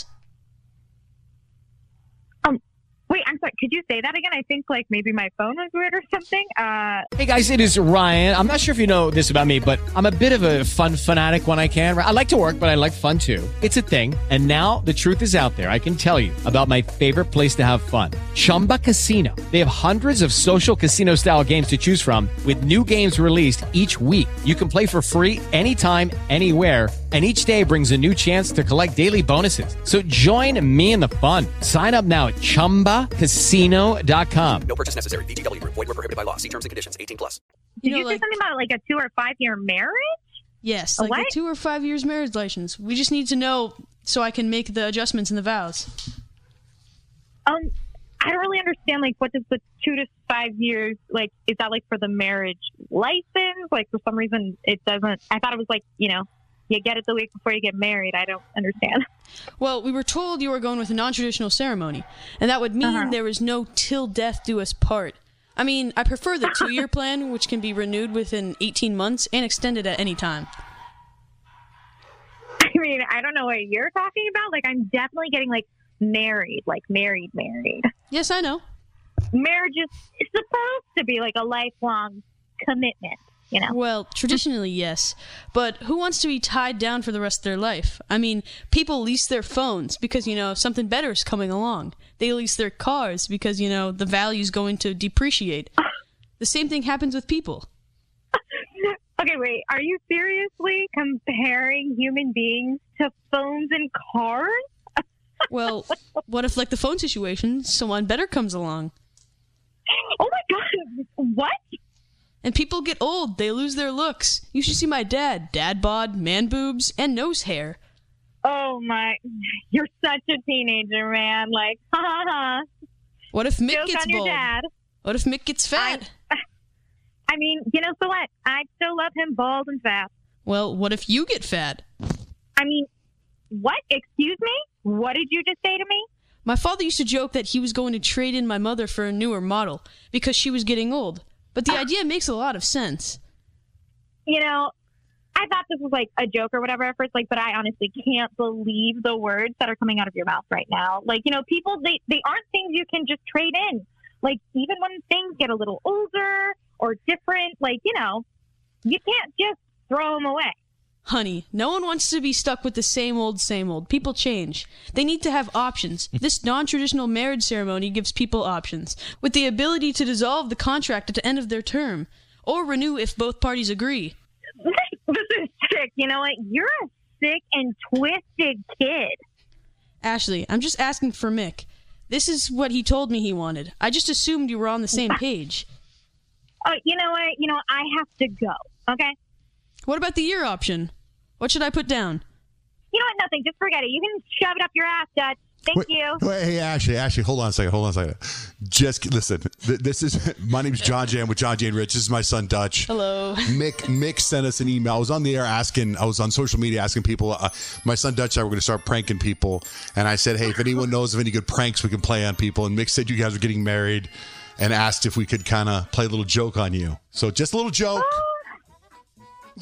Wait, I'm sorry. Could you say that again? I think like maybe my phone was weird or something. Uh,
Hey guys, it is Ryan. I'm not sure if you know this about me, but I'm a bit of a fun fanatic when I can. I like to work, but I like fun too. It's a thing. And now the truth is out there. I can tell you about my favorite place to have fun. Chumba Casino. They have hundreds of social casino style games to choose from with new games released each week. You can play for free anytime, anywhere. And each day brings a new chance to collect daily bonuses. So join me in the fun. Sign up now at chumba casino dot com.
No purchase necessary. V G W Group. Void where prohibited by law. See terms and conditions. eighteen plus.
did
know,
you say
like-
something about like a two or five year marriage?
Yes,
A
like
what?
a two or five years marriage license. We just need to know so I can make the adjustments in the vows.
Um, I don't really understand. Like, what does the two to five years like? Is that like for the marriage license? Like, for some reason, it doesn't. I thought it was like, you know, you get it the week before you get married. I don't understand.
Well, we were told you were going with a non-traditional ceremony, and that would mean
Uh-huh.
there was no till death do us part. I mean, I prefer the two-year plan, which can be renewed within eighteen months and extended at any time.
I mean, I don't know what you're talking about. Like, I'm definitely getting like married, like married, married.
Yes, I know.
Marriage is is supposed to be like a lifelong commitment, you know?
Well, traditionally, yes. But who wants to be tied down for the rest of their life? I mean, people lease their phones because, you know, something better is coming along. They lease their cars because, you know, the value's going to depreciate. The same thing happens with people.
Okay, wait. Are you seriously comparing human beings to phones and cars?
Well, what if, like the phone situation, someone better comes along?
Oh my God! What?
And people get old. They lose their looks. You should see my dad. Dad bod, man boobs, and nose hair.
Oh my! You're such a teenager, man. Like, ha ha ha.
What if Mick
Joke
gets
on your
bald?
dad.
What if Mick gets fat?
I, I mean, you know, so what? I still love him bald and fat.
Well, what if you get fat?
I mean, what? Excuse me? What did you just say to me?
My father used to joke that he was going to trade in my mother for a newer model because she was getting old. But the idea makes a lot of sense.
You know, I thought this was like a joke or whatever at first, like, but I honestly can't believe the words that are coming out of your mouth right now. Like, you know, people, they, they aren't things you can just trade in. Like, even when things get a little older or different, like, you know, you can't just throw them away.
Honey, no one wants to be stuck with the same old, same old. People change. They need to have options. This non-traditional marriage ceremony gives people options, with the ability to dissolve the contract at the end of their term, or renew if both parties agree.
This is sick. You know what? You're a sick and twisted kid.
Ashley, I'm just asking for Mick. This is what he told me he wanted. I just assumed you were on the same page.
Uh, you know what? You know, I have to go, okay?
What about the year option? What should I put down?
You know what? Nothing. Just forget it. You can shove it up your ass, Dutch. Thank
Wait,
you.
Wait, hey, Ashley, Ashley, hold on a second. Hold on a second. Just listen. Th- This is my name's John Jay. I'm with John Jay and Rich. This is my son Dutch.
Hello.
Mick Mick sent us an email. I was on the air asking. I was on social media asking people. Uh, my son Dutch and I were going to start pranking people, and I said, "Hey, if anyone knows of any good pranks we can play on people," and Mick said you guys were getting married, and asked if we could kind of play a little joke on you. So just a little joke.
Uh,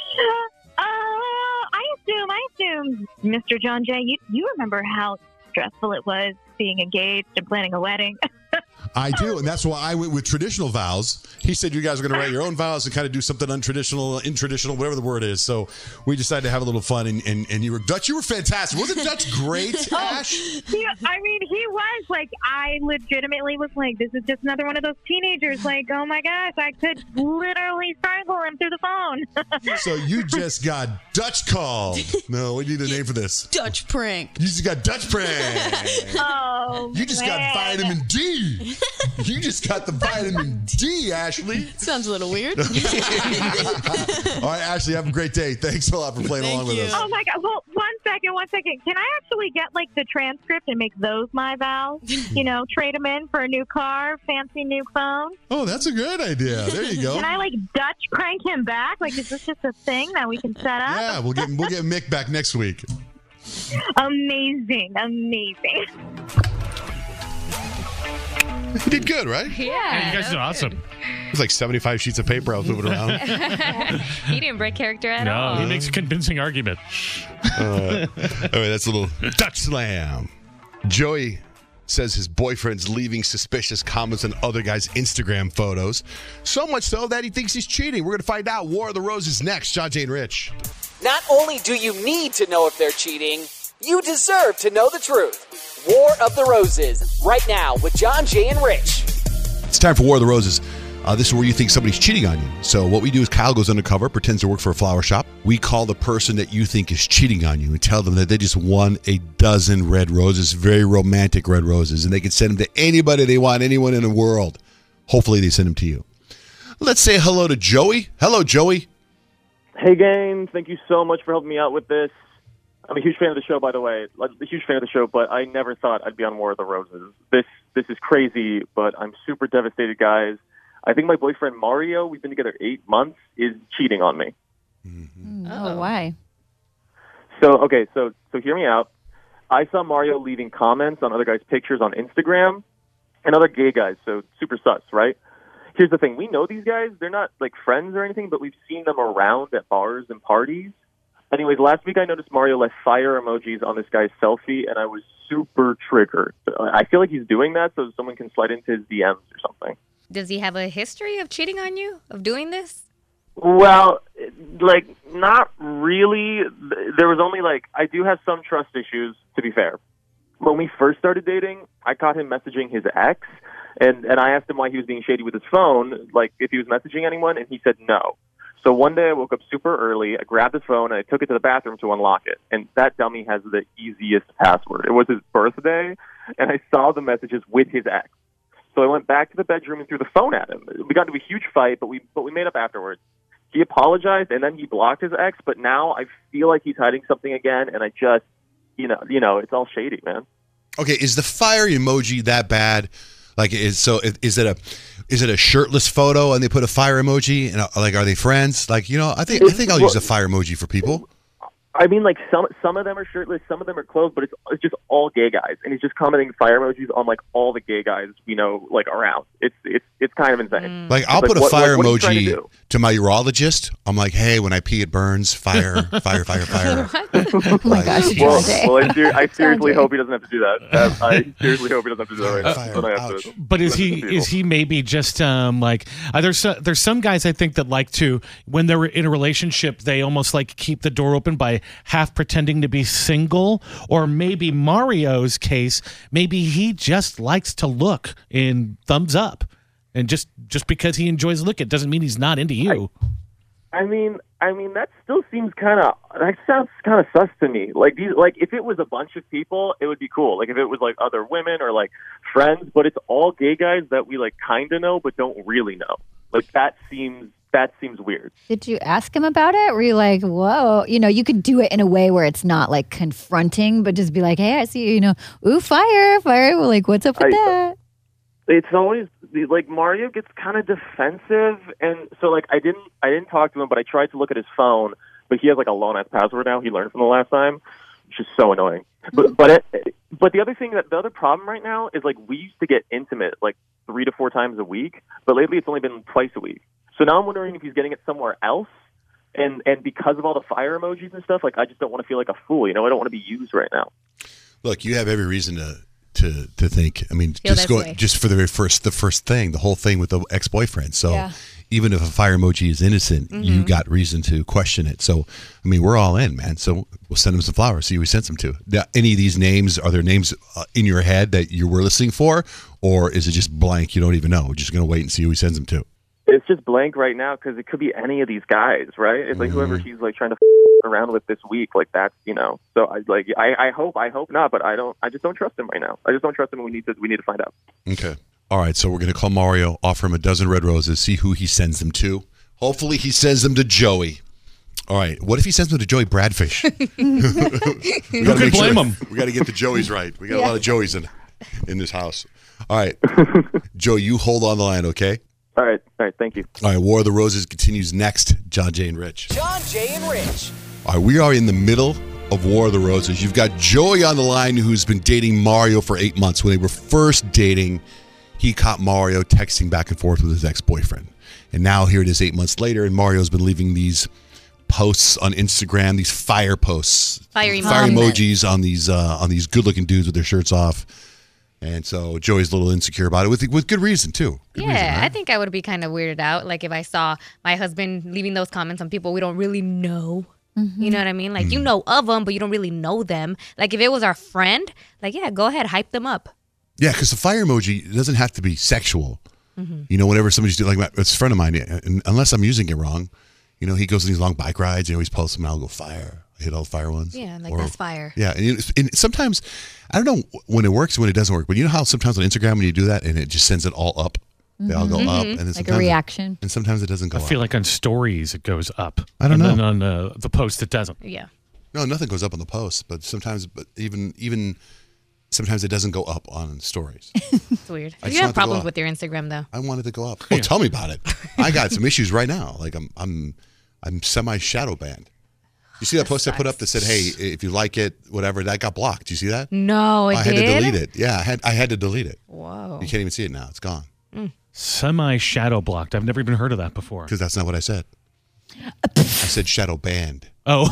I assume, I assume, Mister John Jay, you, you remember how stressful it was being engaged and planning a wedding.
I do, and that's why I went with traditional vows. He said you guys are going to write your own vows and kind of do something untraditional, intraditional, whatever the word is. So we decided to have a little fun, and, and, and you were Dutch. You were fantastic. Wasn't Dutch great,
Oh,
Ash?
he, I mean, he was like, I legitimately was like, this is just another one of those teenagers. Like, oh my gosh, I could literally strangle him through the phone.
So you just got Dutch called. No, we need a name for this.
Dutch prank.
You just got Dutch prank.
Oh,
You just
man.
got vitamin D. You just got the vitamin D, Ashley.
Sounds a little weird.
All right, Ashley, have a great day. Thanks a lot for playing along with us.
Oh my God! Well, one second, one second. Can I actually get like the transcript and make those my vows? You know, trade them in for a new car, fancy new phone.
Oh, that's a good idea. There you go.
Can I like Dutch prank him back? Like, is this just a thing that we can set up?
Yeah, we'll get we'll get Mick back next week.
Amazing, amazing.
He did good, right?
Yeah,
you guys
that
did
was
awesome.
It was like seventy-five sheets of paper I was moving around.
He didn't break character at
No,
all.
he makes a convincing argument.
Uh, all right, that's a little Dutch slam. Joey says his boyfriend's leaving suspicious comments on other guys' Instagram photos. So much so that he thinks he's cheating. We're going to find out. War of the Roses next. John, Jay, and Rich.
Not only do you need to know if they're cheating, you deserve to know the truth. War of the Roses, right now with John, Jay, and Rich.
It's time for War of the Roses. Uh, this is where you think somebody's cheating on you. So what we do is Kyle goes undercover, pretends to work for a flower shop. We call the person that you think is cheating on you and tell them that they just won a dozen red roses, very romantic red roses, and they can send them to anybody they want, anyone in the world. Hopefully they send them to you. Let's say hello to Joey. Hello, Joey.
Hey, gang. Thank you so much for helping me out with this. I'm a huge fan of the show, by the way. I'm a huge fan of the show, but I never thought I'd be on War of the Roses. This this is crazy, but I'm super devastated, guys. I think my boyfriend Mario, we've been together eight months, is cheating on me.
Oh, why?
So, okay, so so hear me out. I saw Mario leaving comments on other guys' pictures on Instagram and other gay guys, so super sus, right? Here's the thing. We know these guys. They're not, like, friends or anything, but we've seen them around at bars and parties. Anyways, last week I noticed Mario left fire emojis on this guy's selfie, and I was super triggered. I feel like he's doing that so someone can slide into his D Ms or something.
Does he have a history of cheating on you, of doing this?
Well, like, not really. There was only, like, I do have some trust issues, to be fair. When we first started dating, I caught him messaging his ex, and, and I asked him why he was being shady with his phone, like, if he was messaging anyone, and he said no. So one day I woke up super early, I grabbed his phone, and I took it to the bathroom to unlock it. And that dummy has the easiest password. It was his birthday, and I saw the messages with his ex. So I went back to the bedroom and threw the phone at him. We got into a huge fight, but we but we made up afterwards. He apologized, and then he blocked his ex, but now I feel like he's hiding something again, and I just, you know, you know, it's all shady, man.
Okay, is the fire emoji that bad? Like, is so is it a is it a shirtless photo and they put a fire emoji? And like, are they friends? Like, you know, I think I think I'll use a fire emoji for people.
I mean, like, some some of them are shirtless, some of them are clothed, but it's it's just all gay guys, and he's just commenting fire emojis on like all the gay guys we know, like, around. It's it's it's kind of insane.
Like, I'll
It's
put a
what-
fire
what- what are you trying to
emoji
do?
to my urologist. I'm like, hey, when I pee, it burns. Fire, fire, fire, fire.
Oh my gosh, well, well, I, ser- I seriously hope he doesn't have to do that. Uh, I seriously hope he doesn't have to do that right now. Then I have to-
But is he
listen to people.
is he maybe just um like uh, there's so, there's some guys I think that like to, when they're in a relationship, they almost like keep the door open by half pretending to be single. Or maybe Mario's case, maybe he just likes to look in thumbs up, and just just because he enjoys looking doesn't mean he's not into you.
I mean, I mean that still seems kind of that sounds kind of sus to me. Like these, like if it was a bunch of people, it would be cool. Like if it was like other women or like friends, but it's all gay guys that we like kind of know but don't really know. Like that seems that seems weird.
Did you ask him about it? Were you like, whoa, you know, you could do it in a way where it's not like confronting, but just be like, hey, I see you, you know, ooh, fire, fire. Well, like, what's up with
I-
that?
It's always like Mario gets kind of defensive, and so like I didn't I didn't talk to him, but I tried to look at his phone, but he has like a long ass password now. He learned from the last time, which is so annoying. But but it, but the other thing that the other problem right now is like we used to get intimate like three to four times a week, but lately it's only been twice a week. So now I'm wondering if he's getting it somewhere else, and and because of all the fire emojis and stuff, like I just don't want to feel like a fool. You know, I don't want to be used right now.
Look, you have every reason to. To, to think, I mean,
Feel
just
this
go
way.
just for the very first the first thing, the whole thing with the ex boyfriend. So
Yeah.
even if a fire emoji is innocent, you
Mhm.
got reason to question it. So I mean, we're all in, man. So we'll send him some flowers. See who he sends them to. Now, any of these names, are there names uh, in your head that you were listening for, or is it just blank? You don't even know. We're just gonna wait and see who he sends them to.
It's just blank right now because it could be any of these guys, right? It's like
Mm-hmm.
whoever he's like trying to f- around with this week, like that's you know. So I like I, I hope I hope not, but I don't. I just don't trust him right now. I just don't trust him. And we need to we need to find out.
Okay. All right. So we're gonna call Mario, offer him a dozen red roses, see who he sends them to. Hopefully, he sends them to Joey. All right. What if he sends them to Joey Bradfish? we
Who
gotta
could
make
blame
sure-
him?
We got to get the Joeys right. We got
Yeah.
a lot of Joeys in in this house. All right, Joe, you hold on the line, okay?
All right. All right. Thank you.
All right. War of the Roses continues next. John, Jay, and Rich.
John, Jay, and Rich.
All right. We are in the middle of War of the Roses. You've got Joey on the line, who's been dating Mario for eight months. When they were first dating, he caught Mario texting back and forth with his ex-boyfriend. And now here it is eight months later, and Mario's been leaving these posts on Instagram, these fire posts,
Fire
fire
emojis.
emojis on these uh, on these good-looking dudes with their shirts off. And so Joey's a little insecure about it, with with good reason too. Good
Yeah,
reason, right?
I think I would be kind of weirded out. Like if I saw my husband leaving those comments on people we don't really know. You know what I mean? Like
Mm.
you know of them, but you don't really know them. Like if it was our friend, like yeah, go ahead, hype them up.
Yeah, because the fire emoji doesn't have to be sexual.
Mm-hmm.
You know, whenever somebody's doing, like, my, it's a friend of mine, and unless I'm using it wrong, you know, he goes on these long bike rides. He always posts them, and I'll go fire. I hit all the fire ones.
Yeah, like
Or-
that's fire.
Yeah, and, it- and sometimes, I don't know when it works and when it doesn't work, but you know how sometimes on Instagram when you do that and it just sends it all up? They all go
Mhm.
up. And then
Like a
sometimes-
reaction.
And sometimes it doesn't go
I
up.
feel like on stories it goes up.
I don't
and
know.
Then on uh, the post it doesn't.
Yeah.
No, nothing goes up on the post, but sometimes, but even even sometimes it doesn't go up on stories.
It's weird.
I
You
just want it to
have
go
problems
up.
with your Instagram though.
I wanted to go up. Oh, tell me about it. I got some issues right now. Like I'm I'm I'm semi shadow banned. You see that post I put up that said, "Hey, if you like it, whatever," that got blocked. Do you see that?
No, it
I had
did?
to delete it. Yeah, I had I had to delete it.
Whoa.
You can't even see it now. It's gone.
Semi shadow blocked. I've never even heard of that before.
Because that's not what I said. I said shadow banned.
Oh.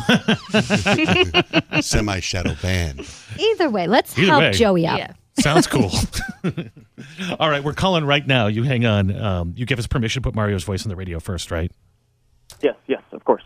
Semi shadow banned.
Either way, let's
Either
help
way.
Joey out.
Yeah.
Sounds cool. All right, we're calling right now. You hang on. Um, you give us permission to put Mario's voice on the radio first, right?
Yes. Yes. Of course.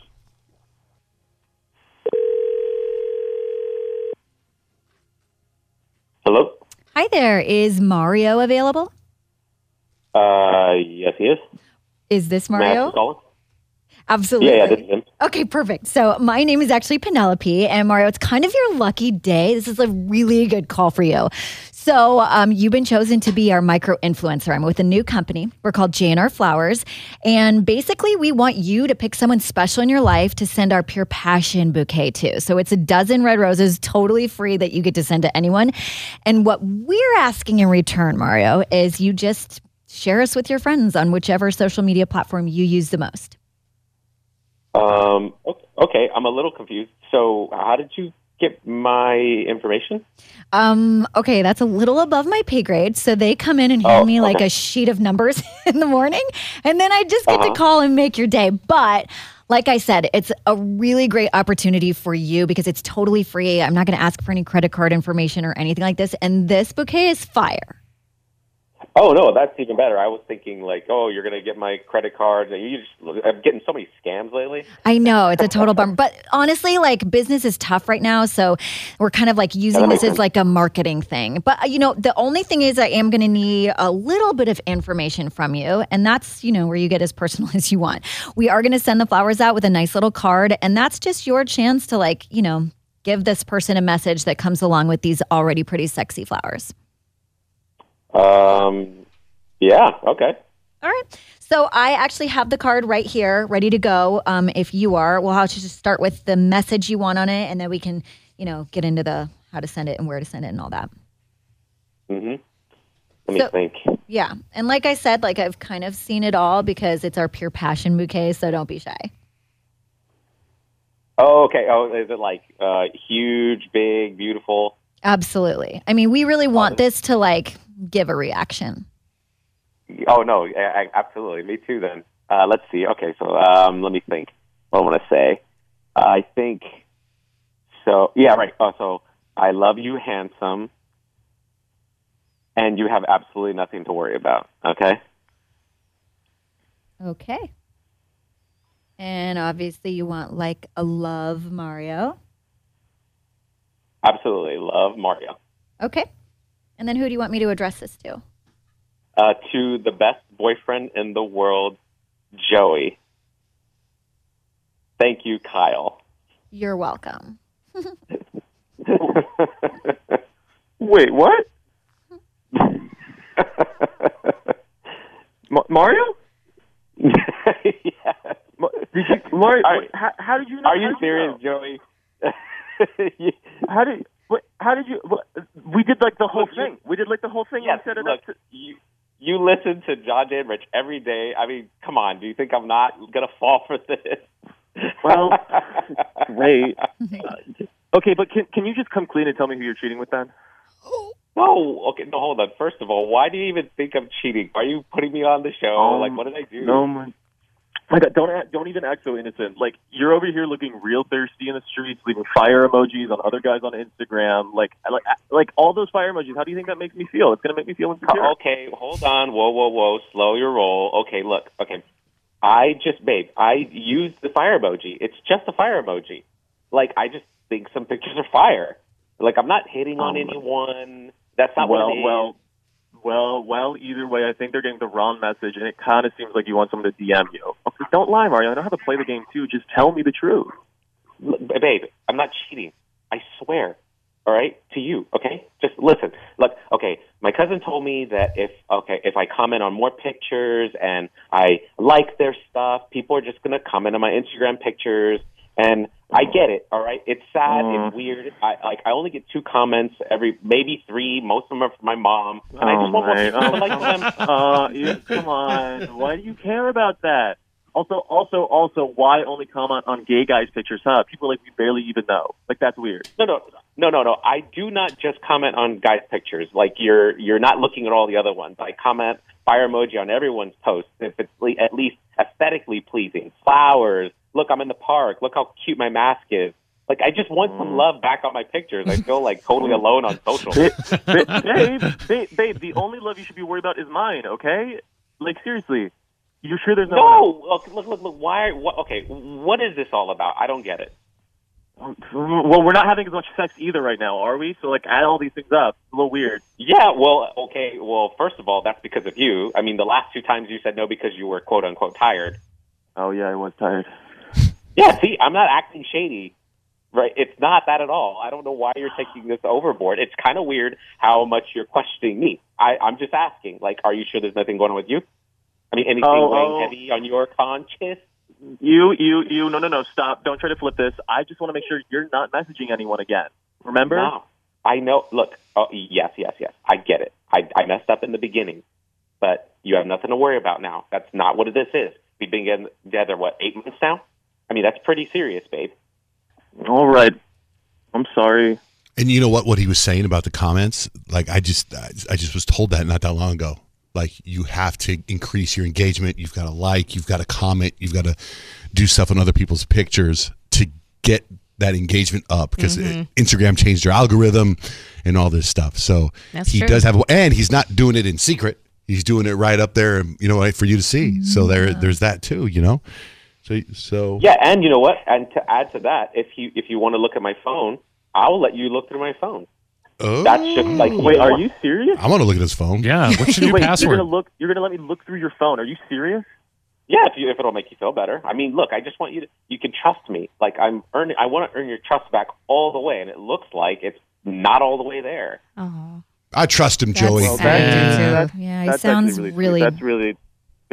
Hello?
Hi there. Is Mario available?
Uh, yes, he is.
Is this
May I ask
Mario?
who's calling?
Absolutely.
Yeah, yeah, this is him.
Okay, perfect. So my name is actually Penelope, and Mario, it's kind of your lucky day. This is a really good call for you. So um, you've been chosen to be our micro influencer. I'm with a new company. We're called J and R Flowers, and basically we want you to pick someone special in your life to send our pure passion bouquet to. So it's a dozen red roses, totally free, that you get to send to anyone. And what we're asking in return, Mario, is you just share us with your friends on whichever social media platform you use the most.
Um, o- okay, I'm a little confused. So, how did you get my information?
Um, okay, that's a little above my pay grade. So they come in and hand
Oh,
me like
okay.
a sheet of numbers in the morning, and then I just get
Uh-huh.
to call and make your day. But like I said, it's a really great opportunity for you because it's totally free. I'm not going to ask for any credit card information or anything like this. And this bouquet is fire.
Oh no, that's even better. I was thinking like, oh, you're gonna get my credit card. You just, I'm getting so many scams lately.
I know it's a total bummer, but honestly, like business is tough right now, so we're kind of like using
that
this
makes
as
sense.
like a marketing thing. But you know, the only thing is, I am going to need a little bit of information from you, and that's you know where you get as personal as you want. We are going to send the flowers out with a nice little card, and that's just your chance to like you know give this person a message that comes along with these already pretty sexy flowers.
Um, yeah, okay.
All right. So I actually have the card right here, ready to go. Um, if you are, we'll have to just start with the message you want on it, and then we can, you know, get into the how to send it and where to send it and all that.
Mm-hmm. Let me
So-
think.
Yeah. And like I said, like I've kind of seen it all because it's our pure passion bouquet, so don't be shy.
Oh, okay. Oh, is it like uh, huge, big, beautiful?
Absolutely. I mean, we really want this to like give a reaction.
Oh, no. I, I, absolutely. Me too, then. Uh, let's see. Okay, so um, let me think. What I want to say. I think, so, yeah, right. Oh, so, I love you, handsome, and you have absolutely nothing to worry about, okay?
Okay. And obviously you want like a love Mario.
Absolutely. Love, Mario.
Okay. And then who do you want me to address this to?
Uh, to the best boyfriend in the world, Joey. Thank you, Kyle.
You're welcome.
Wait, what? Ma- Mario?
Yeah.
Ma- Did you, Mario?
Are-
wait, how, how did you know?
Are you
how did
serious,
know?
Joey?
How did? What, how did you? What, we did like the whole
Look, you-
thing. We did like the whole thing.
Yes,
and we set it
look,
up. To,
you, you listen to John Jay and Rich every day. I mean, come on. Do you think I'm not going to fall for this?
well, great. Uh, okay, but can can you just come clean and tell me who you're cheating with then?
No, okay, no, hold on. First of all, why do you even think I'm cheating? Are you putting me on the show?
Um,
like, what did I do?
No, my, my God, don't act, don't even act so innocent. Like you're over here looking real thirsty in the streets, leaving fire emojis on other guys on Instagram. Like like like all those fire emojis. How do you think that makes me feel? It's gonna make me feel insecure.
Okay, hold on. Whoa, whoa, whoa. Slow your roll. Okay, look. Okay. I just, babe, I used the fire emoji. It's just a fire emoji. Like, I just think some pictures are fire. Like, I'm not hitting on
Oh,
anyone. That's not
well,
what it is.
well, well, well. Either way, I think they're getting the wrong message, and it kind of seems like you want someone to D M you. Okay, don't lie, Mario. I know how to play the game too. Just tell me the truth.
Look, babe, I'm not cheating. I swear. All right, to you. Okay, just listen. Look, okay. My cousin told me that if okay, if I comment on more pictures and I like their stuff, people are just gonna comment on my Instagram pictures. And I get it. All right, it's sad.
Mm.
It's weird. I like. I only get two comments every, maybe three. Most of them are from my mom. And I
Oh,
just want more
my.
people to
Oh,
like
come,
them.
uh, you, come on. Why do you care about that? Also, also, also, why only comment on gay guys' pictures? Huh? People like we barely even know. Like that's weird.
No, no, no, no, no. I do not just comment on guys' pictures. Like you're you're not looking at all the other ones. I comment fire emoji on everyone's post if it's le- at least aesthetically pleasing. Flowers. Look, I'm in the park. Look how cute my mask is. Like I just want some love back on my pictures. I feel like totally alone on social.
babe, babe, babe, babe, the only love you should be worried about is mine. Okay? Like seriously, you're sure there's no? one else?
No, look, look, look, look. Why? What, okay, what is this all about? I don't get it.
Well, we're not having as much sex either right now, are we? So, like, add all these things up. It's a little weird.
Yeah, well, okay. Well, first of all, that's because of you. I mean, the last two times you said no because you were quote unquote tired.
Oh yeah, I was tired.
Yeah, see, I'm not acting shady, right? It's not that at all. I don't know why you're taking this overboard. It's kind of weird how much you're questioning me. I, I'm just asking, like, are you sure there's nothing going on with you? I mean, anything
Oh,
weighing
oh.
heavy on your conscience?
You, you, you. No, no, no. Stop. Don't try to flip this. I just want to make sure you're not messaging anyone again. Remember?
No. I know. Look, oh, yes, yes, yes. I get it. I, I messed up in the beginning, but you have nothing to worry about now. That's not what this is. We've been together, what, eight months now? I mean, that's pretty serious, babe.
All right. I'm sorry.
And you know what? What he was saying about the comments, like I just, I just was told that not that long ago. Like you have to increase your engagement. You've got to like. You've got to comment. You've got to do stuff on other people's pictures to get that engagement up because
Mm-hmm.
Instagram changed their algorithm and all this stuff. So
That's
he
true.
does have, and he's not doing it in secret. He's doing it right up there, you know, right for you to see. So there, there's that too, you know. So, so
Yeah, and you know what? And to add to that, if you if you want to look at my phone, I'll let you look through my phone.
Oh.
That's just like
Wait, are you serious?
I want to look at his phone.
Yeah, what's your new
Wait,
password?
You're gonna look. You're gonna let me look through your phone. Are you serious?
Yeah, if you if it'll make you feel better. I mean, look, I just want you to you can trust me. Like I'm earning I want to earn your trust back all the way, and it looks like it's not all the way there.
Oh.
I trust him, Joey.
Well,
I do
that's,
too.
that's,
Yeah, he
that's
sounds
actually
really-
Sweet. That's really.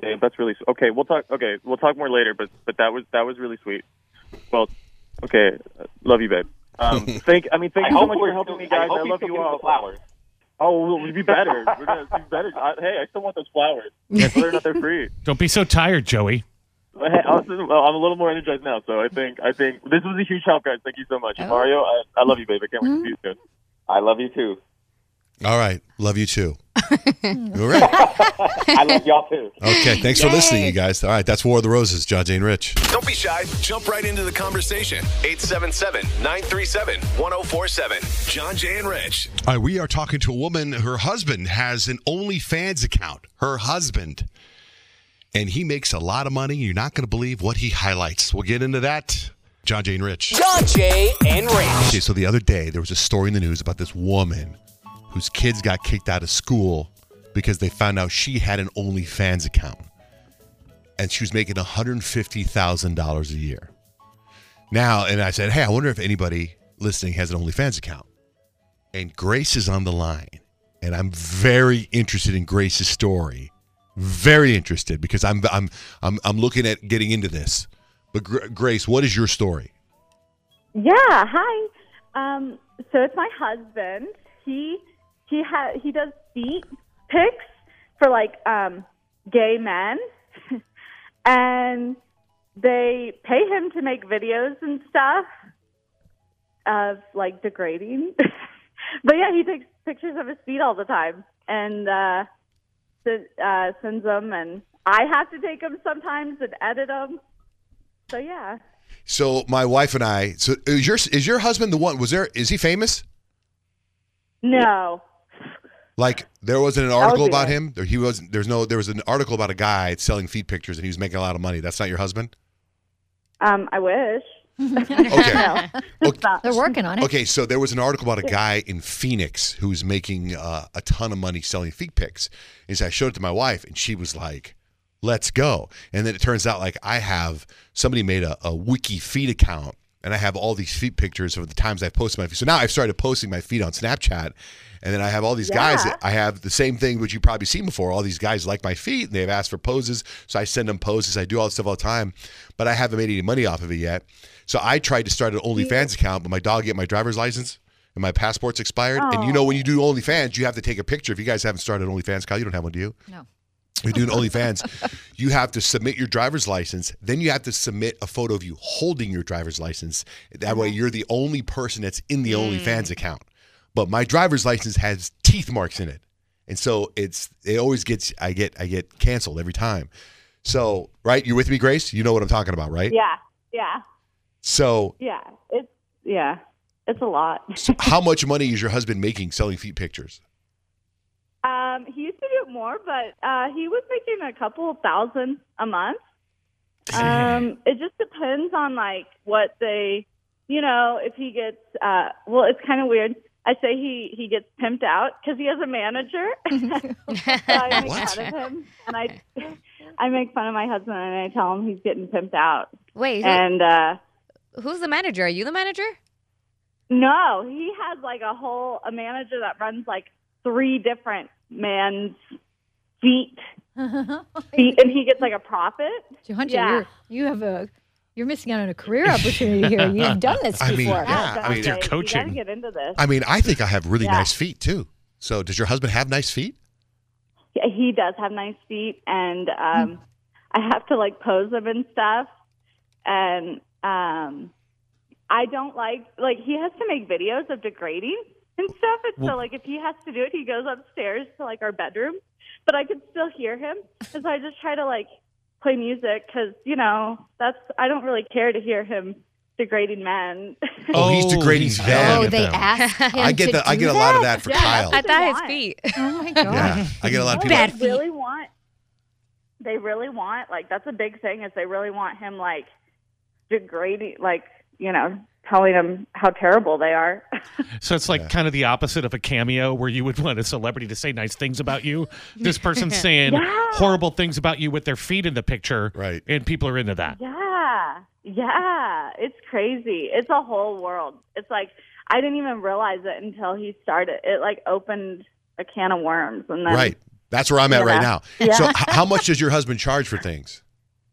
babe. That's really s- okay. We'll talk. Okay, we'll talk more later. But but that was that was really sweet. Well, okay. uh, Love you, babe. Um, thank. I mean, thank
I
you so
hope
much
we're
for helping
still-
me, guys.
I hope
I
you
love
still
you
give me
all.
the flowers.
Oh, we'll be better. We're gonna be better. I, hey, I still want those flowers. Whether or not they're free.
Don't be so tired, Joey.
Hey, I'm I'm a little more energized now, so I think I think this was a huge help, guys. Thank you so much,
Oh.
Mario. I, I love you, babe. I can't wait to see you soon.
I love you too.
All right. Love you too. All right.
I love y'all too.
Okay. Thanks for listening, you guys. All right. That's War of the Roses. John, Jay, and Rich.
Don't be shy. Jump right into the conversation. eight seven seven, nine three seven, one oh four seven. John, Jay, and Rich.
All right. We are talking to a woman. Her husband has an OnlyFans account. Her husband. And he makes a lot of money. You're not going to believe what he highlights. We'll get into that. John, Jay, and Rich.
John, Jay, and Rich.
Okay, so the other day, there was a story in the news about this woman whose kids got kicked out of school because they found out she had an OnlyFans account. And she was making one hundred fifty thousand dollars a year. Now, and I said, hey, I wonder if anybody listening has an OnlyFans account. And Grace is on the line. And I'm very interested in Grace's story. Very interested because I'm I'm I'm I'm looking at getting into this. But Gr- Grace, what is your story?
Yeah, hi. Um, so it's my husband. He he ha- he does feet pics for like um, gay men, and they pay him to make videos and stuff of like degrading. But yeah, he takes pictures of his feet all the time and uh, send, uh, sends them, and I have to take them sometimes and edit them. So yeah.
So my wife and I. So is your is your husband the one? Was there? Is he famous?
No.
Like there wasn't an article
I'll do
about
it.
him. There he was. There's no. There was an article about a guy selling feet pictures and he was making a lot of money. That's not your husband.
Um, I wish.
Okay.
It's not.
They're working on it.
Okay, so there was an article about a guy in Phoenix who was making uh, a ton of money selling feet pics. And so I showed it to my wife, and she was like, "Let's go!" And then it turns out like I have somebody made a, a wiki feet account, and I have all these feet pictures of the times I've posted my feet. So now I've started posting my feet on Snapchat, and then I have all these guys.
Yeah.
That I have the same thing which you've probably seen before. All these guys like my feet, and they've asked for poses, so I send them poses. I do all this stuff all the time, but I haven't made any money off of it yet. So I tried to start an OnlyFans account, but my dog get my driver's license and my passport's expired. And you know, when you do OnlyFans, you have to take a picture. If you guys haven't started an OnlyFans account, you don't have one, do you?
No.
You're doing OnlyFans. You have to submit your driver's license. Then you have to submit a photo of you holding your driver's license. That way, you're the only person that's in the OnlyFans account. But my driver's license has teeth marks in it, and so it's it always gets I get I get canceled every time. So right, you with me, Grace? You know what I'm talking about, right?
Yeah, yeah,
So
yeah. It's yeah, it's a lot.
So how much money is your husband making selling feet pictures?
Um, he used to do more, but uh, he was making a couple thousand a month. Um, it just depends on like what they, you know, if he gets. Uh, well, it's kind of weird. I say he he gets pimped out because he has a manager. So I make
What?
fun of him, and I I make fun of my husband, and I tell him he's getting pimped out.
Wait, who,
And uh,
who's the manager? Are you the manager?
no, he has like a whole a manager that runs like three different men's feet, feet, and he gets like a profit.
Hunter,
Yeah.
you're, you have a, you're missing out on a career opportunity here. You've done this
I
before.
mean, yeah, I mean,
Like, You gotta get into this.
I mean, I think I have really
Yeah.
nice feet too. So does your husband have nice feet?
Yeah, he does have nice feet, and um, I have to like pose him and stuff. And um, I don't like like he has to make videos of degrading and stuff. And so
Well-
like if he has to do it, he goes upstairs to like our bedroom, but I can still hear him. And so I just try to like play music because you know that's I don't really care to hear him degrading men.
Oh, he's degrading
he's
them.
yelling
Oh,
at
they
them.
asked him
I get
to
the I
do
get a lot of that for
Yeah,
Kyle.
I
they
thought his
want.
feet.
Oh my god.
Yeah, I get a lot of people.
They really want. They really want like that's a big thing is they really want him like degrading, like you know, telling them how terrible they are.
So it's like kind of the opposite of a cameo where you would want a celebrity to say nice things about you. This person's saying
Yeah.
horrible things about you with their feet in the picture.
Right.
And people are into that.
Yeah, yeah, it's crazy. It's a whole world. It's like I didn't even realize it until he started. It like opened a can of worms, and then
Right. That's where I'm at
Yeah.
right now.
Yeah.
So, h- how much does your husband charge for things?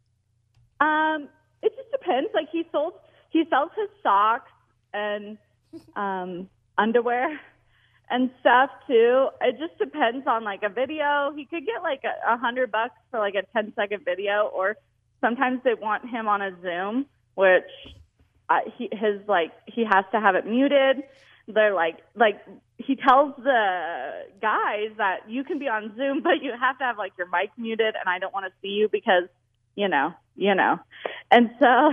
Um, it just depends. Like he sold, he sells his socks and um, underwear and stuff too. It just depends on like a video. He could get like a, a hundred bucks for like a ten second video, or sometimes they want him on a Zoom, which uh, he his like he has to have it muted. They're like like he tells the guys that you can be on Zoom, but you have to have like your mic muted, and I don't want to see you because you know you know, and so.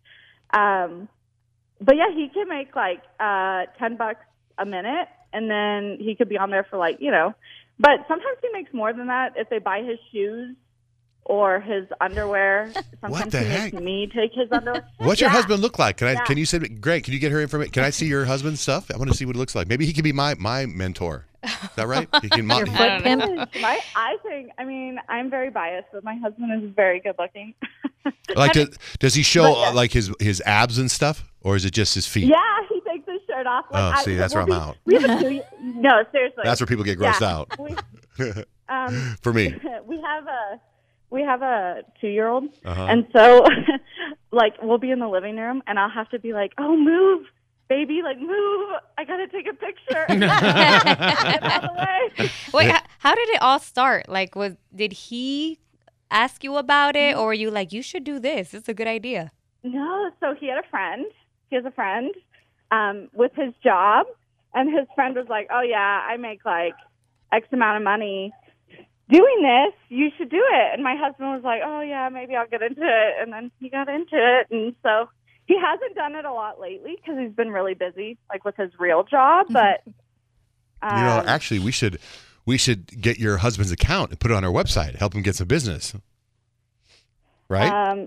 Um, but yeah, he can make like uh, ten bucks a minute, and then he could be on there for like you know. But sometimes he makes more than that if they buy his shoes or his underwear. Sometimes
What the
he
heck?
makes me take his underwear.
What's your
Yeah.
husband look like? Can I?
Yeah.
Can you send me? Greg, can you get her information? Can I see your husband's stuff? I want to see what it looks like. Maybe he can be my my mentor. Is that right? He can. mo-
My, I think. I mean, I'm very biased, but my husband is very good looking.
Like, does, does he show
But, yeah.
uh, like his his abs and stuff, or is it just his feet?
Yeah, he takes his shirt off. Like,
Oh,
I-
see, that's
well,
where I'm
we-
out.
We have a two, no, seriously.
That's where people get grossed
Yeah.
out.
We, um,
For me.
we have a we have a two year old,
Uh-huh.
and so like we'll be in the living room, and I'll have to be like, "Oh, move, baby, like move! I gotta take a picture." Get out of the way.
Wait, h- how did it all start? Like, was did he ask you about it, or were you like, you should do this? It's a good idea.
No, so he had a friend. He has a friend um, with his job, and his friend was like, "Oh yeah, I make like X amount of money doing this. You should do it." And my husband was like, "Oh yeah, maybe I'll get into it." And then he got into it, and so he hasn't done it a lot lately because he's been really busy, like with his real job. But um,
You know, actually, we should we should get your husband's account and put it on our website. Help him get some business, right?
Um,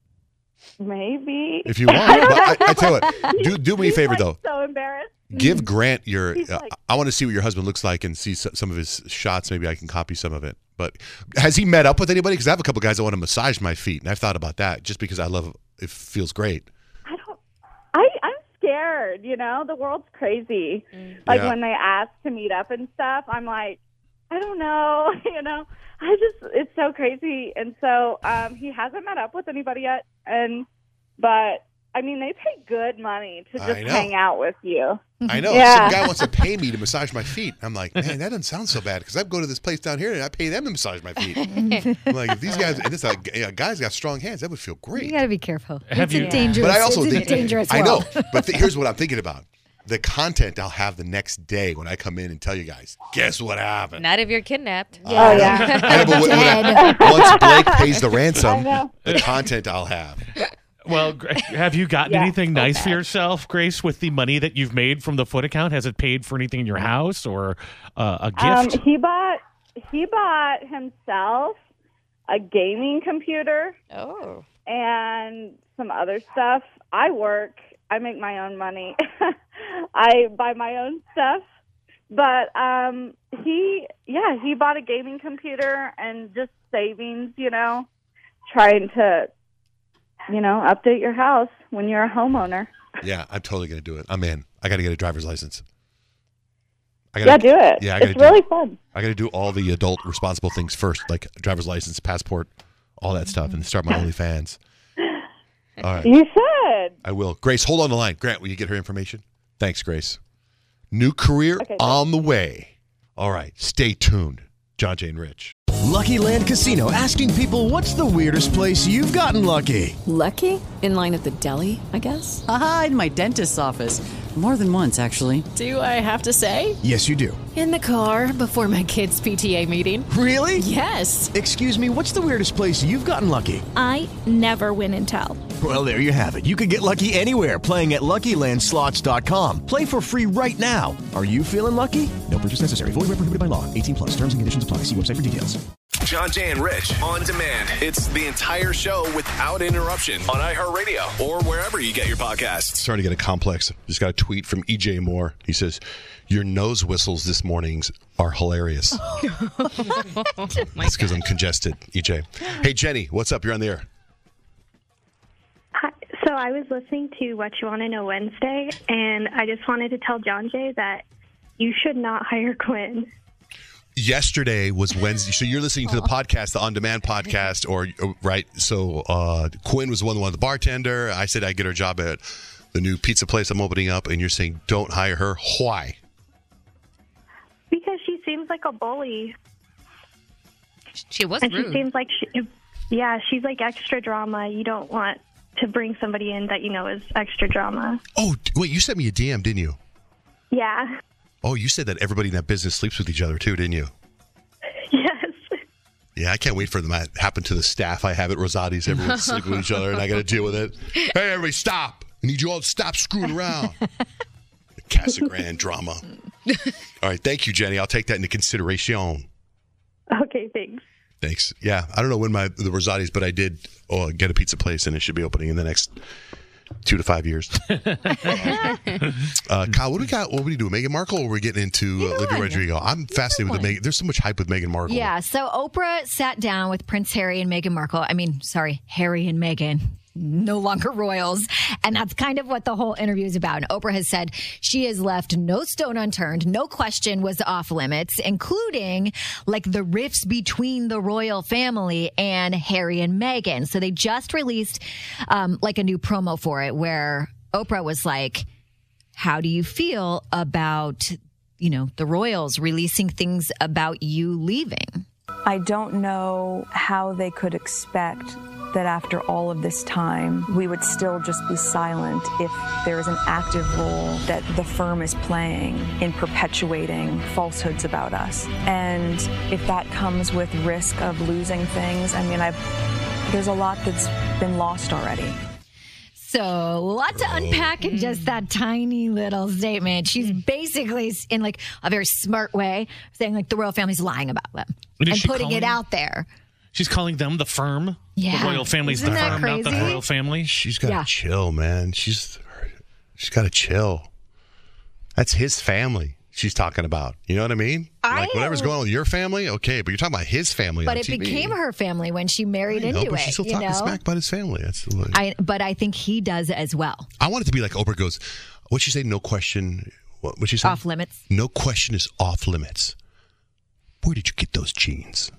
maybe
If you want. But I, I tell you what, do do me a
He's,
favor
like,
though.
So embarrassed.
Give Grant your.
He's
Uh,
like-
I want to see what your husband looks like and see so, some of his shots. Maybe I can copy some of it. But has he met up with anybody? Because I have a couple guys that want to massage my feet, and I've thought about that just because I love it. Feels great.
I, I'm scared, you know, the world's crazy. Like
Yeah.
when they ask to meet up and stuff, I'm like, I don't know, you know, I just, it's so crazy. And so um, he hasn't met up with anybody yet. And, but I mean, they pay good money to
I
just
know.
hang out with you.
I know.
Yeah.
Some guy wants to pay me to massage my feet. I'm like, man, that doesn't sound so bad because I go to this place down here and I pay them to massage my feet. I'm like, if these guys, and this uh, yeah, guys got strong hands, that would feel great.
You got to be careful.
Have
it's
you-
a dangerous.
But I also
it's
think
a dangerous
I know,
world.
but th- here's what I'm thinking about: the content I'll have the next day when I come in and tell you guys, guess what happened?
Not if you're kidnapped.
Oh, yeah. I know, but when- when I- once Blake pays the ransom,
I know.
the content I'll have.
Well, Gra- have you gotten
Yeah,
anything
so
nice for
bad.
yourself, Grace, with the money that you've made from the foot account? Has it paid for anything in your house or uh, a gift?
Um, he bought, he bought himself a gaming computer.
Oh.
And some other stuff. I work. I make my own money. I buy my own stuff. But um, he, yeah, he bought a gaming computer and just savings, you know, trying to, you know, update your house when you're a homeowner.
Yeah, I'm totally gonna do it. I'm in. I got to get a driver's license. I
Yeah, do it.
Yeah, I gotta
It's
do,
really fun.
I got to do all the adult responsible things first, like driver's license, passport, all that stuff, and start my OnlyFans. All right.
You should.
I will. Grace, hold on the line. Grant, will you get her information? Thanks, Grace. New career
Okay,
on the way. All right. Stay tuned. John, Jay, and Rich.
Lucky Land Casino asking people, what's the weirdest place you've gotten lucky?
Lucky? In line at the deli, I guess?
Aha, in my dentist's office. More than once, actually.
Do I have to say?
Yes, you do.
In the car before my kids' P T A meeting.
Really?
Yes.
Excuse me, what's the weirdest place you've gotten lucky?
I never win and tell.
Well, there you have it. You can get lucky anywhere, playing at Lucky Land Slots dot com. Play for free right now. Are you feeling lucky? No purchase necessary. Void where prohibited by law. eighteen plus. Terms and conditions apply. See website for details.
John, Jay, and Rich on demand. It's the entire show without interruption on iHeartRadio or wherever you get your podcasts.
Starting to get a complex. Just got a tweet from E J Moore. He says, your nose whistles this morning's are hilarious. That's because I'm congested, E J. Hey, Jenny, what's up? You're on the air.
Hi. So I was listening to What You Want to Know Wednesday, and I just wanted to tell John Jay that you should not hire Quinn.
yesterday was Wednesday. So you're listening to the podcast, the on-demand podcast, or right? So uh, Quinn was the one who wanted the bartender. I said I'd get her a job at the new pizza place I'm opening up, and you're saying don't hire her. Why?
Because she seems like a bully.
She was
and
rude.
She seems like she, yeah, she's like extra drama. You don't want to bring somebody in that you know is extra drama.
Oh, wait, you sent me a D M, didn't you?
Yeah.
Oh, you said that everybody in that business sleeps with each other too, didn't you?
Yes.
Yeah, I can't wait for them to happen to the staff I have at Rosati's. Everyone's sleeping with each other, and I got to deal with it. Hey, everybody, stop! I need you all to stop screwing around. Casa Grande drama. All right, thank you, Jenny. I'll take that into consideration.
Okay, thanks.
Thanks. Yeah, I don't know when my the Rosati's, but I did oh, get a pizza place, and it should be opening in the next two to five years. uh, Kyle, what do we got? What do we do? Meghan Markle, or are we getting into uh, Olivia Rodrigo? I'm fascinated with the Meghan. There's so much hype with Meghan Markle.
Yeah, so Oprah sat down with Prince Harry and Meghan Markle. I mean, sorry, Harry and Meghan. No longer royals. And that's kind of what the whole interview is about. And Oprah has said she has left no stone unturned. No question was off limits, including like the rifts between the royal family and Harry and Meghan. So they just released um, like a new promo for it where Oprah was like, how do you feel about, you know, the royals releasing things about you leaving?
I don't know how they could expect that after all of this time, we would still just be silent if there is an active role that the firm is playing in perpetuating falsehoods about us. And if that comes with risk of losing things, I mean, I've, there's a lot that's been lost already.
So, a lot to unpack in just that tiny little statement. She's basically, in like a very smart way, saying like the royal family's lying about them
And
and,
is she
putting it
calling-
out there.
She's calling them the firm.
Yeah.
The royal family's
Isn't
the
that
firm, not the
crazy?
royal family.
She's got to
Yeah.
chill, man. She's she's got to chill. That's his family she's talking about. You know what I mean?
I
like whatever's
know.
going on with your family, okay, but you're talking about his family
But
on
it
T V.
became her family when she married
I know,
into
but
it.
she's still
you
talking
know?
smack about his family. That's what
I, but I think he does as well.
I want it to be like Oprah goes, what'd she say? No question. What, what'd she say?
Off limits.
No question is off limits. Where did you get those jeans?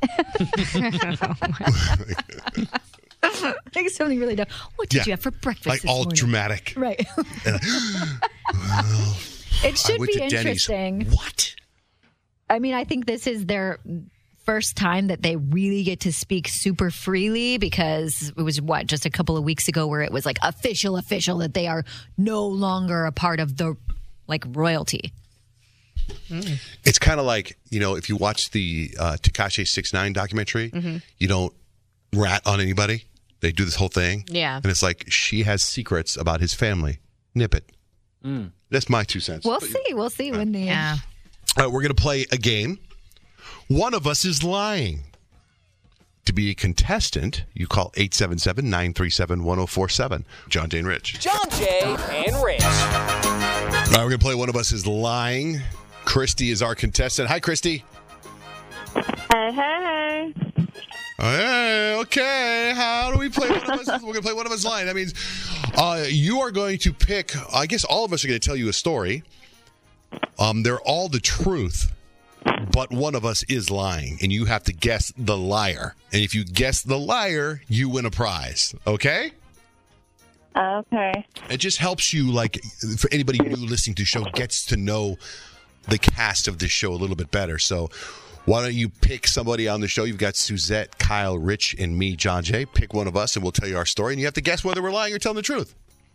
I think something really dumb. What did
Yeah.
you have for breakfast
Like
this
all
morning?
dramatic.
Right.
And I-
It should
I went
be
to Denny's.
interesting.
What?
I mean, I think this is their first time that they really get to speak super freely because it was, what, just a couple of weeks ago where it was like official, official that they are no longer a part of the, like, royalty.
It's kind of like, you know, if you watch the uh, Tekashi six nine documentary,
Mhm.
you don't rat on anybody. They do this whole thing.
Yeah.
And it's like, she has secrets about his family. Nip it. That's my two cents.
We'll see. We'll see when the. Yeah.
All right, we're going to play a game. One of us is lying. To be a contestant, you call eight seven seven, nine three seven, one oh four seven. John, Jane, Rich.
John Jay and Rich.
All right, we're going to play One of Us is Lying. Christy is our contestant. Hi, Christy.
Hey, hey.
Hey, okay. How do we play One of Us? We're going to play One of Us Lying. That means uh, you are going to pick, I guess all of us are going to tell you a story. Um, they're all the truth, but one of us is lying, and you have to guess the liar. And if you guess the liar, you win a prize. Okay?
Okay.
It just helps you, like, for anybody new listening to the show, gets to know the cast of this show a little bit better. So why don't you pick somebody on the show? You've got Suzette, Kyle, Rich, and me, John Jay. Pick one of us, and we'll tell you our story. And you have to guess whether we're lying or telling the truth.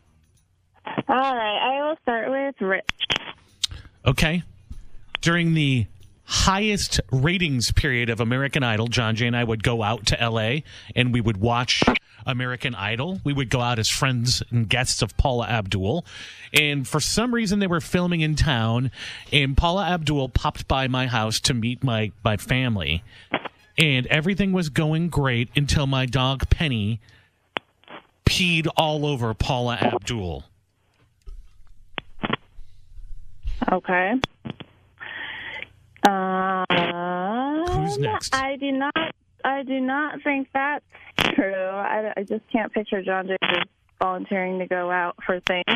All right. I will start with Rich.
Okay. During the highest ratings period of American Idol, John Jay and I would go out to L A and we would watch American Idol. We would go out as friends and guests of Paula Abdul. And for some reason, they were filming in town, and Paula Abdul popped by my house to meet my, my family. And everything was going great until my dog Penny peed all over Paula Abdul.
Okay. Um,
Who's next?
I do not. I do not think that's true. I, I just can't picture John Jay just volunteering to go out for things.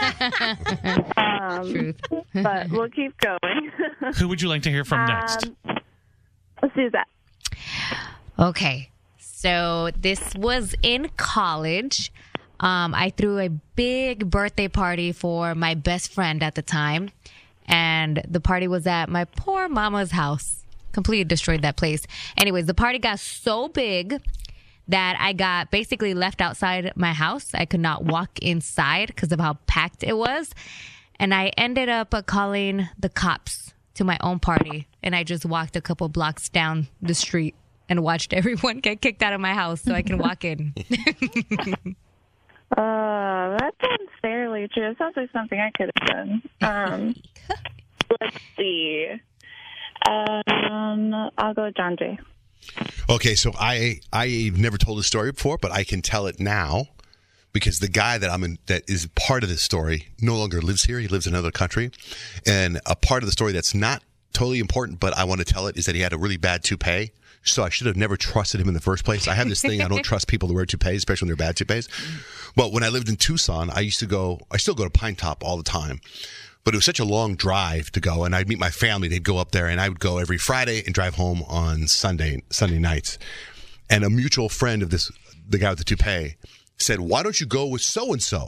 um,
Truth.
But we'll keep going.
Who would you like to hear from next?
Um,
Let's do that.
Okay. So this was in college. Um, I threw a big birthday party for my best friend at the time. And the party was at my poor mama's house. Completely destroyed that place. Anyways, the party got so big that I got basically left outside my house. I could not walk inside because of how packed it was. And I ended up uh, calling the cops to my own party. And I just walked a couple blocks down the street and watched everyone get kicked out of my house so I can walk in.
Uh, that sounds fairly true. It sounds like something I could have done. Um, let's see. Um, I'll go with John Jay.
Okay, so I I've never told this story before, but I can tell it now because the guy that I'm in that is part of this story no longer lives here. He lives in another country, and a part of the story that's not totally important, but I want to tell it is that he had a really bad toupee. So I should have never trusted him in the first place. I have this thing, I don't trust people to wear toupees, especially when they're bad toupees. But when I lived in Tucson, I used to go, I still go to Pine Top all the time. But it was such a long drive to go, and I'd meet my family. They'd go up there, and I would go every Friday and drive home on Sunday Sunday nights. And a mutual friend of this, the guy with the toupee, said, why don't you go with so-and-so?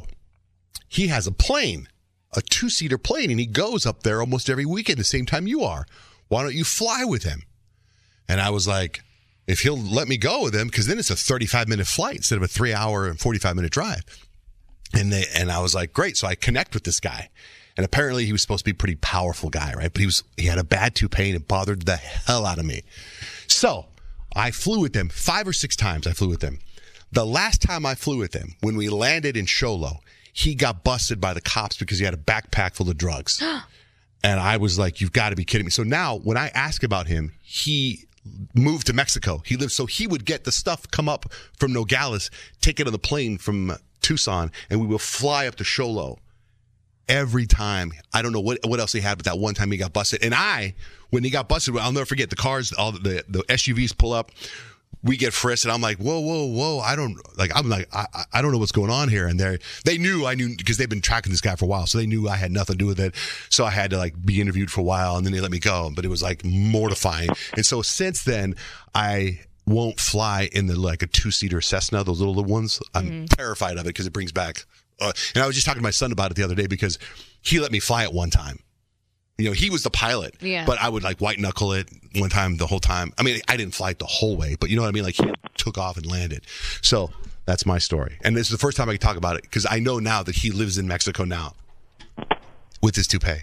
He has a plane, a two-seater plane, and he goes up there almost every weekend the same time you are. Why don't you fly with him? And I was like, if he'll let me go with him, because then it's a thirty-five minute flight instead of a three hour and forty-five minute drive. And they, and I was like, great. So I connect with this guy. And apparently he was supposed to be a pretty powerful guy, right? But he was, he had a bad toupee and it bothered the hell out of me. So I flew with him five or six times. I flew with him. The last time I flew with him, when we landed in Show Low, he got busted by the cops because he had a backpack full of drugs. And I was like, you've got to be kidding me. So now when I ask about him, he moved to Mexico. He lived, so he would get the stuff come up from Nogales, take it on the plane from Tucson, and we will fly up to Show Low every time. I don't know what what else he had, but that one time he got busted. And I, when he got busted, I'll never forget the cars, all the the S U Vs pull up. We get frisked, and I'm like, whoa, whoa, whoa! I don't like. I'm like, I, I don't know what's going on here. And they they knew I knew because they've been tracking this guy for a while, so they knew I had nothing to do with it. So I had to like be interviewed for a while, and then they let me go. But it was like mortifying. And so since then, I won't fly in the like a two seater Cessna, those little ones. I'm mm-hmm. terrified of it because it brings back. Uh, and I was just talking to my son about it the other day because he let me fly it one time. You know, he was the pilot,
yeah.
but I would like white knuckle it one time the whole time. I mean, I didn't fly it the whole way, but you know what I mean? Like he took off and landed. So that's my story. And this is the first time I can talk about it because I know now that he lives in Mexico now with his toupee.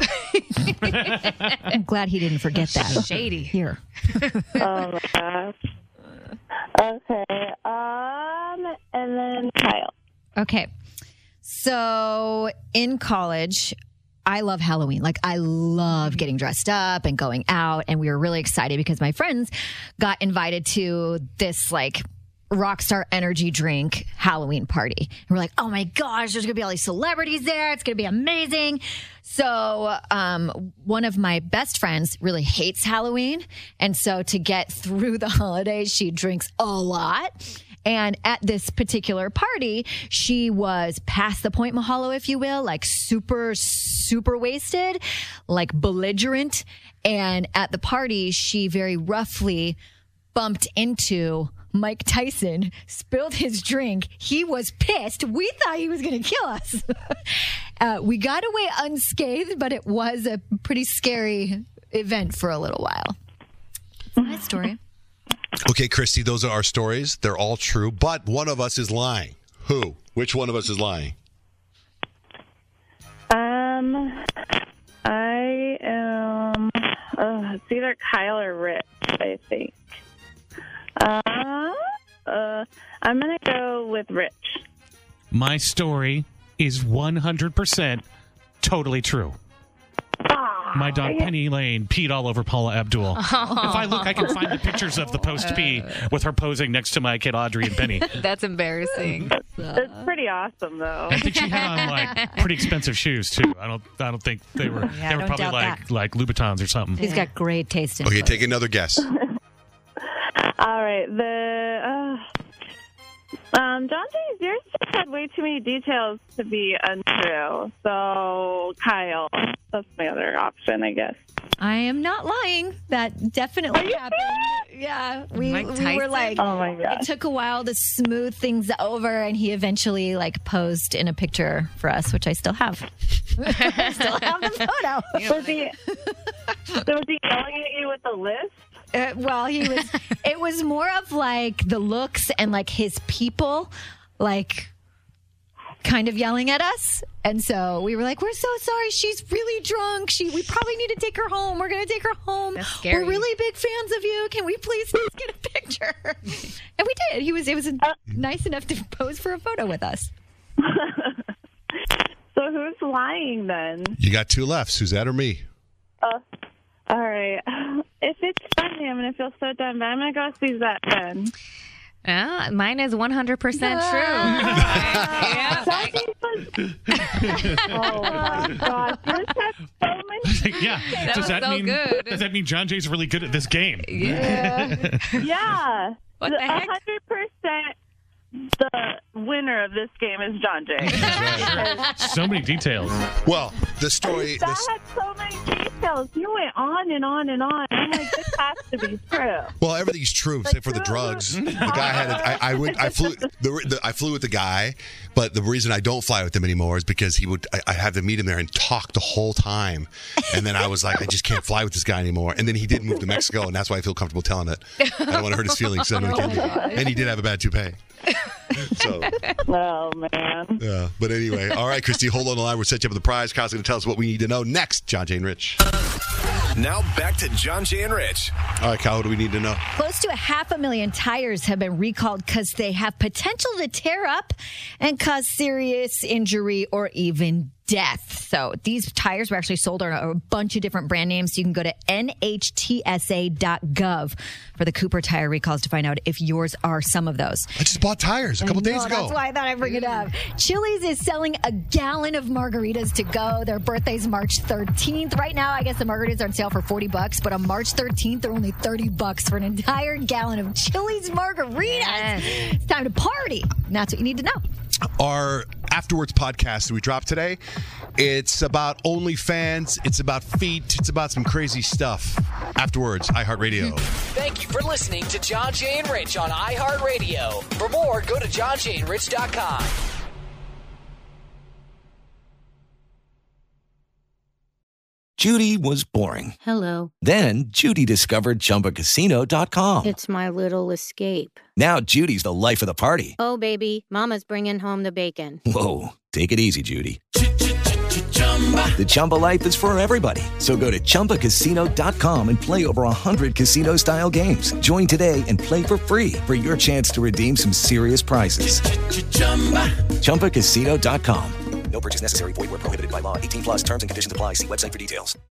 I'm glad he didn't forget that.
Shady.
Here.
Oh my gosh. Okay. Um, and then Kyle.
Okay. So in college, I love Halloween. Like, I love getting dressed up and going out. And we were really excited because my friends got invited to this, like, Rockstar energy drink Halloween party. And we're like, oh my gosh, there's going to be all these celebrities there. It's going to be amazing. So um, one of my best friends really hates Halloween. And so to get through the holidays, she drinks a lot. And at this particular party, she was past the point Mahalo, if you will, like super, super wasted, like belligerent. And at the party, she very roughly bumped into Mike Tyson, spilled his drink. He was pissed. We thought he was going to kill us. uh, we got away unscathed, but it was a pretty scary event for a little while. That's my story.
Okay, Christy, those are our stories. They're all true, but one of us is lying. Who? Which one of us is lying?
Um, I am. Uh, it's either Kyle or Rich, I think. Uh, uh, I'm gonna go with Rich.
My story is one hundred percent totally true. My dog Penny Lane peed all over Paula Abdul. Oh. If I look, I can find the pictures of the post pee with her posing next to my kid Audrey and Penny.
That's embarrassing.
It's pretty awesome, though.
I think she had on like pretty expensive shoes too. I don't. I don't think they were.
Yeah,
they were probably like
that.
like Louboutins or something.
He's got great taste in
Okay,
clothes.
take another guess.
All right, the uh, Um, John James, yours just had way too many details to be untrue. So, Kyle, that's my other option, I guess.
I am not lying. That definitely happened. Yeah, we
Mike
we were
Tyson?
like,
Oh, my gosh.
it took a while to smooth things over, and he eventually like posed in a picture for us, which I still have. I still have the photo.
Was he, was he yelling at you with the list?
Uh, well, he was. It was more of like the looks and like his people, like kind of yelling at us. And so we were like, "We're so sorry. She's really drunk. She. We probably need to take her home. We're gonna take her home.
scary.
We're really big fans of you. Can we please just get a picture?" And we did. He was. It was nice enough to pose for a photo with us.
So who's lying then?
You got two left, Suzette or me.
Uh, all right. If it's funny, I'm going to feel so dumb, but I'm going to go with Suzette then.
Uh, mine is one hundred percent true.
Oh, my gosh. Yours has so many.
Yeah.
That
does
was
that
so
mean
good.
does that mean John Jay's really good at this game?
Yeah. Yeah.
What the heck?
one hundred percent the winner of this game is John Jay.
So many details.
Well, the story.
That
This,
had so many details. You went on and on and on. I'm like, this has to be true.
well, everything's true except for the drugs. The guy had. A, I, I went. I flew. The, the, I flew with the guy, but the reason I don't fly with him anymore is because he would. I, I had to meet him there and talk the whole time, and then I was like, I just can't fly with this guy anymore. And then he did move to Mexico, and that's why I feel comfortable telling it. I don't want to hurt his feelings. So I don't want to kill me. And he did have a bad toupee. So,
oh man.
yeah. But anyway, all right, Christy, hold on the line. We'll set you up with the prize. Kyle's going to tell us what we need to know next. John Jay and Rich.
Now back to John Jay and Rich.
All right, Kyle, what do we need to know?
Close to a half a million tires have been recalled because they have potential to tear up and cause serious injury or even death. So these tires were actually sold on a bunch of different brand names. So you can go to N H T S A dot gov for the Cooper tire recalls to find out if yours are some of those.
I just bought tires a couple
I know,
days ago.
That's why I thought I'd bring it up. Chili's is selling a gallon of margaritas to go. Their birthday's March thirteenth. Right now, I guess the margaritas are on sale for forty bucks, but on March thirteenth, they're only thirty bucks for an entire gallon of Chili's margaritas.
Yes.
It's time to party. And that's what you need to know.
Our Afterwards podcast that we dropped today, it's about OnlyFans, it's about feet, it's about some crazy stuff. Afterwards, iHeartRadio.
Thank you for listening to John Jay and Rich on iHeartRadio. For more, go to john jay and rich dot com.
Judy was boring.
Hello.
Then Judy discovered Chumba Casino dot com.
It's my little escape.
Now Judy's the life of the party.
Oh, baby, mama's bringing home the bacon.
Whoa, take it easy, Judy. The Chumba life is for everybody. So go to Chumba Casino dot com and play over one hundred casino-style games. Join today and play for free for your chance to redeem some serious prizes. Chumba Casino dot com.
No purchase necessary. Void where prohibited by law. eighteen plus terms and conditions apply. See website for details.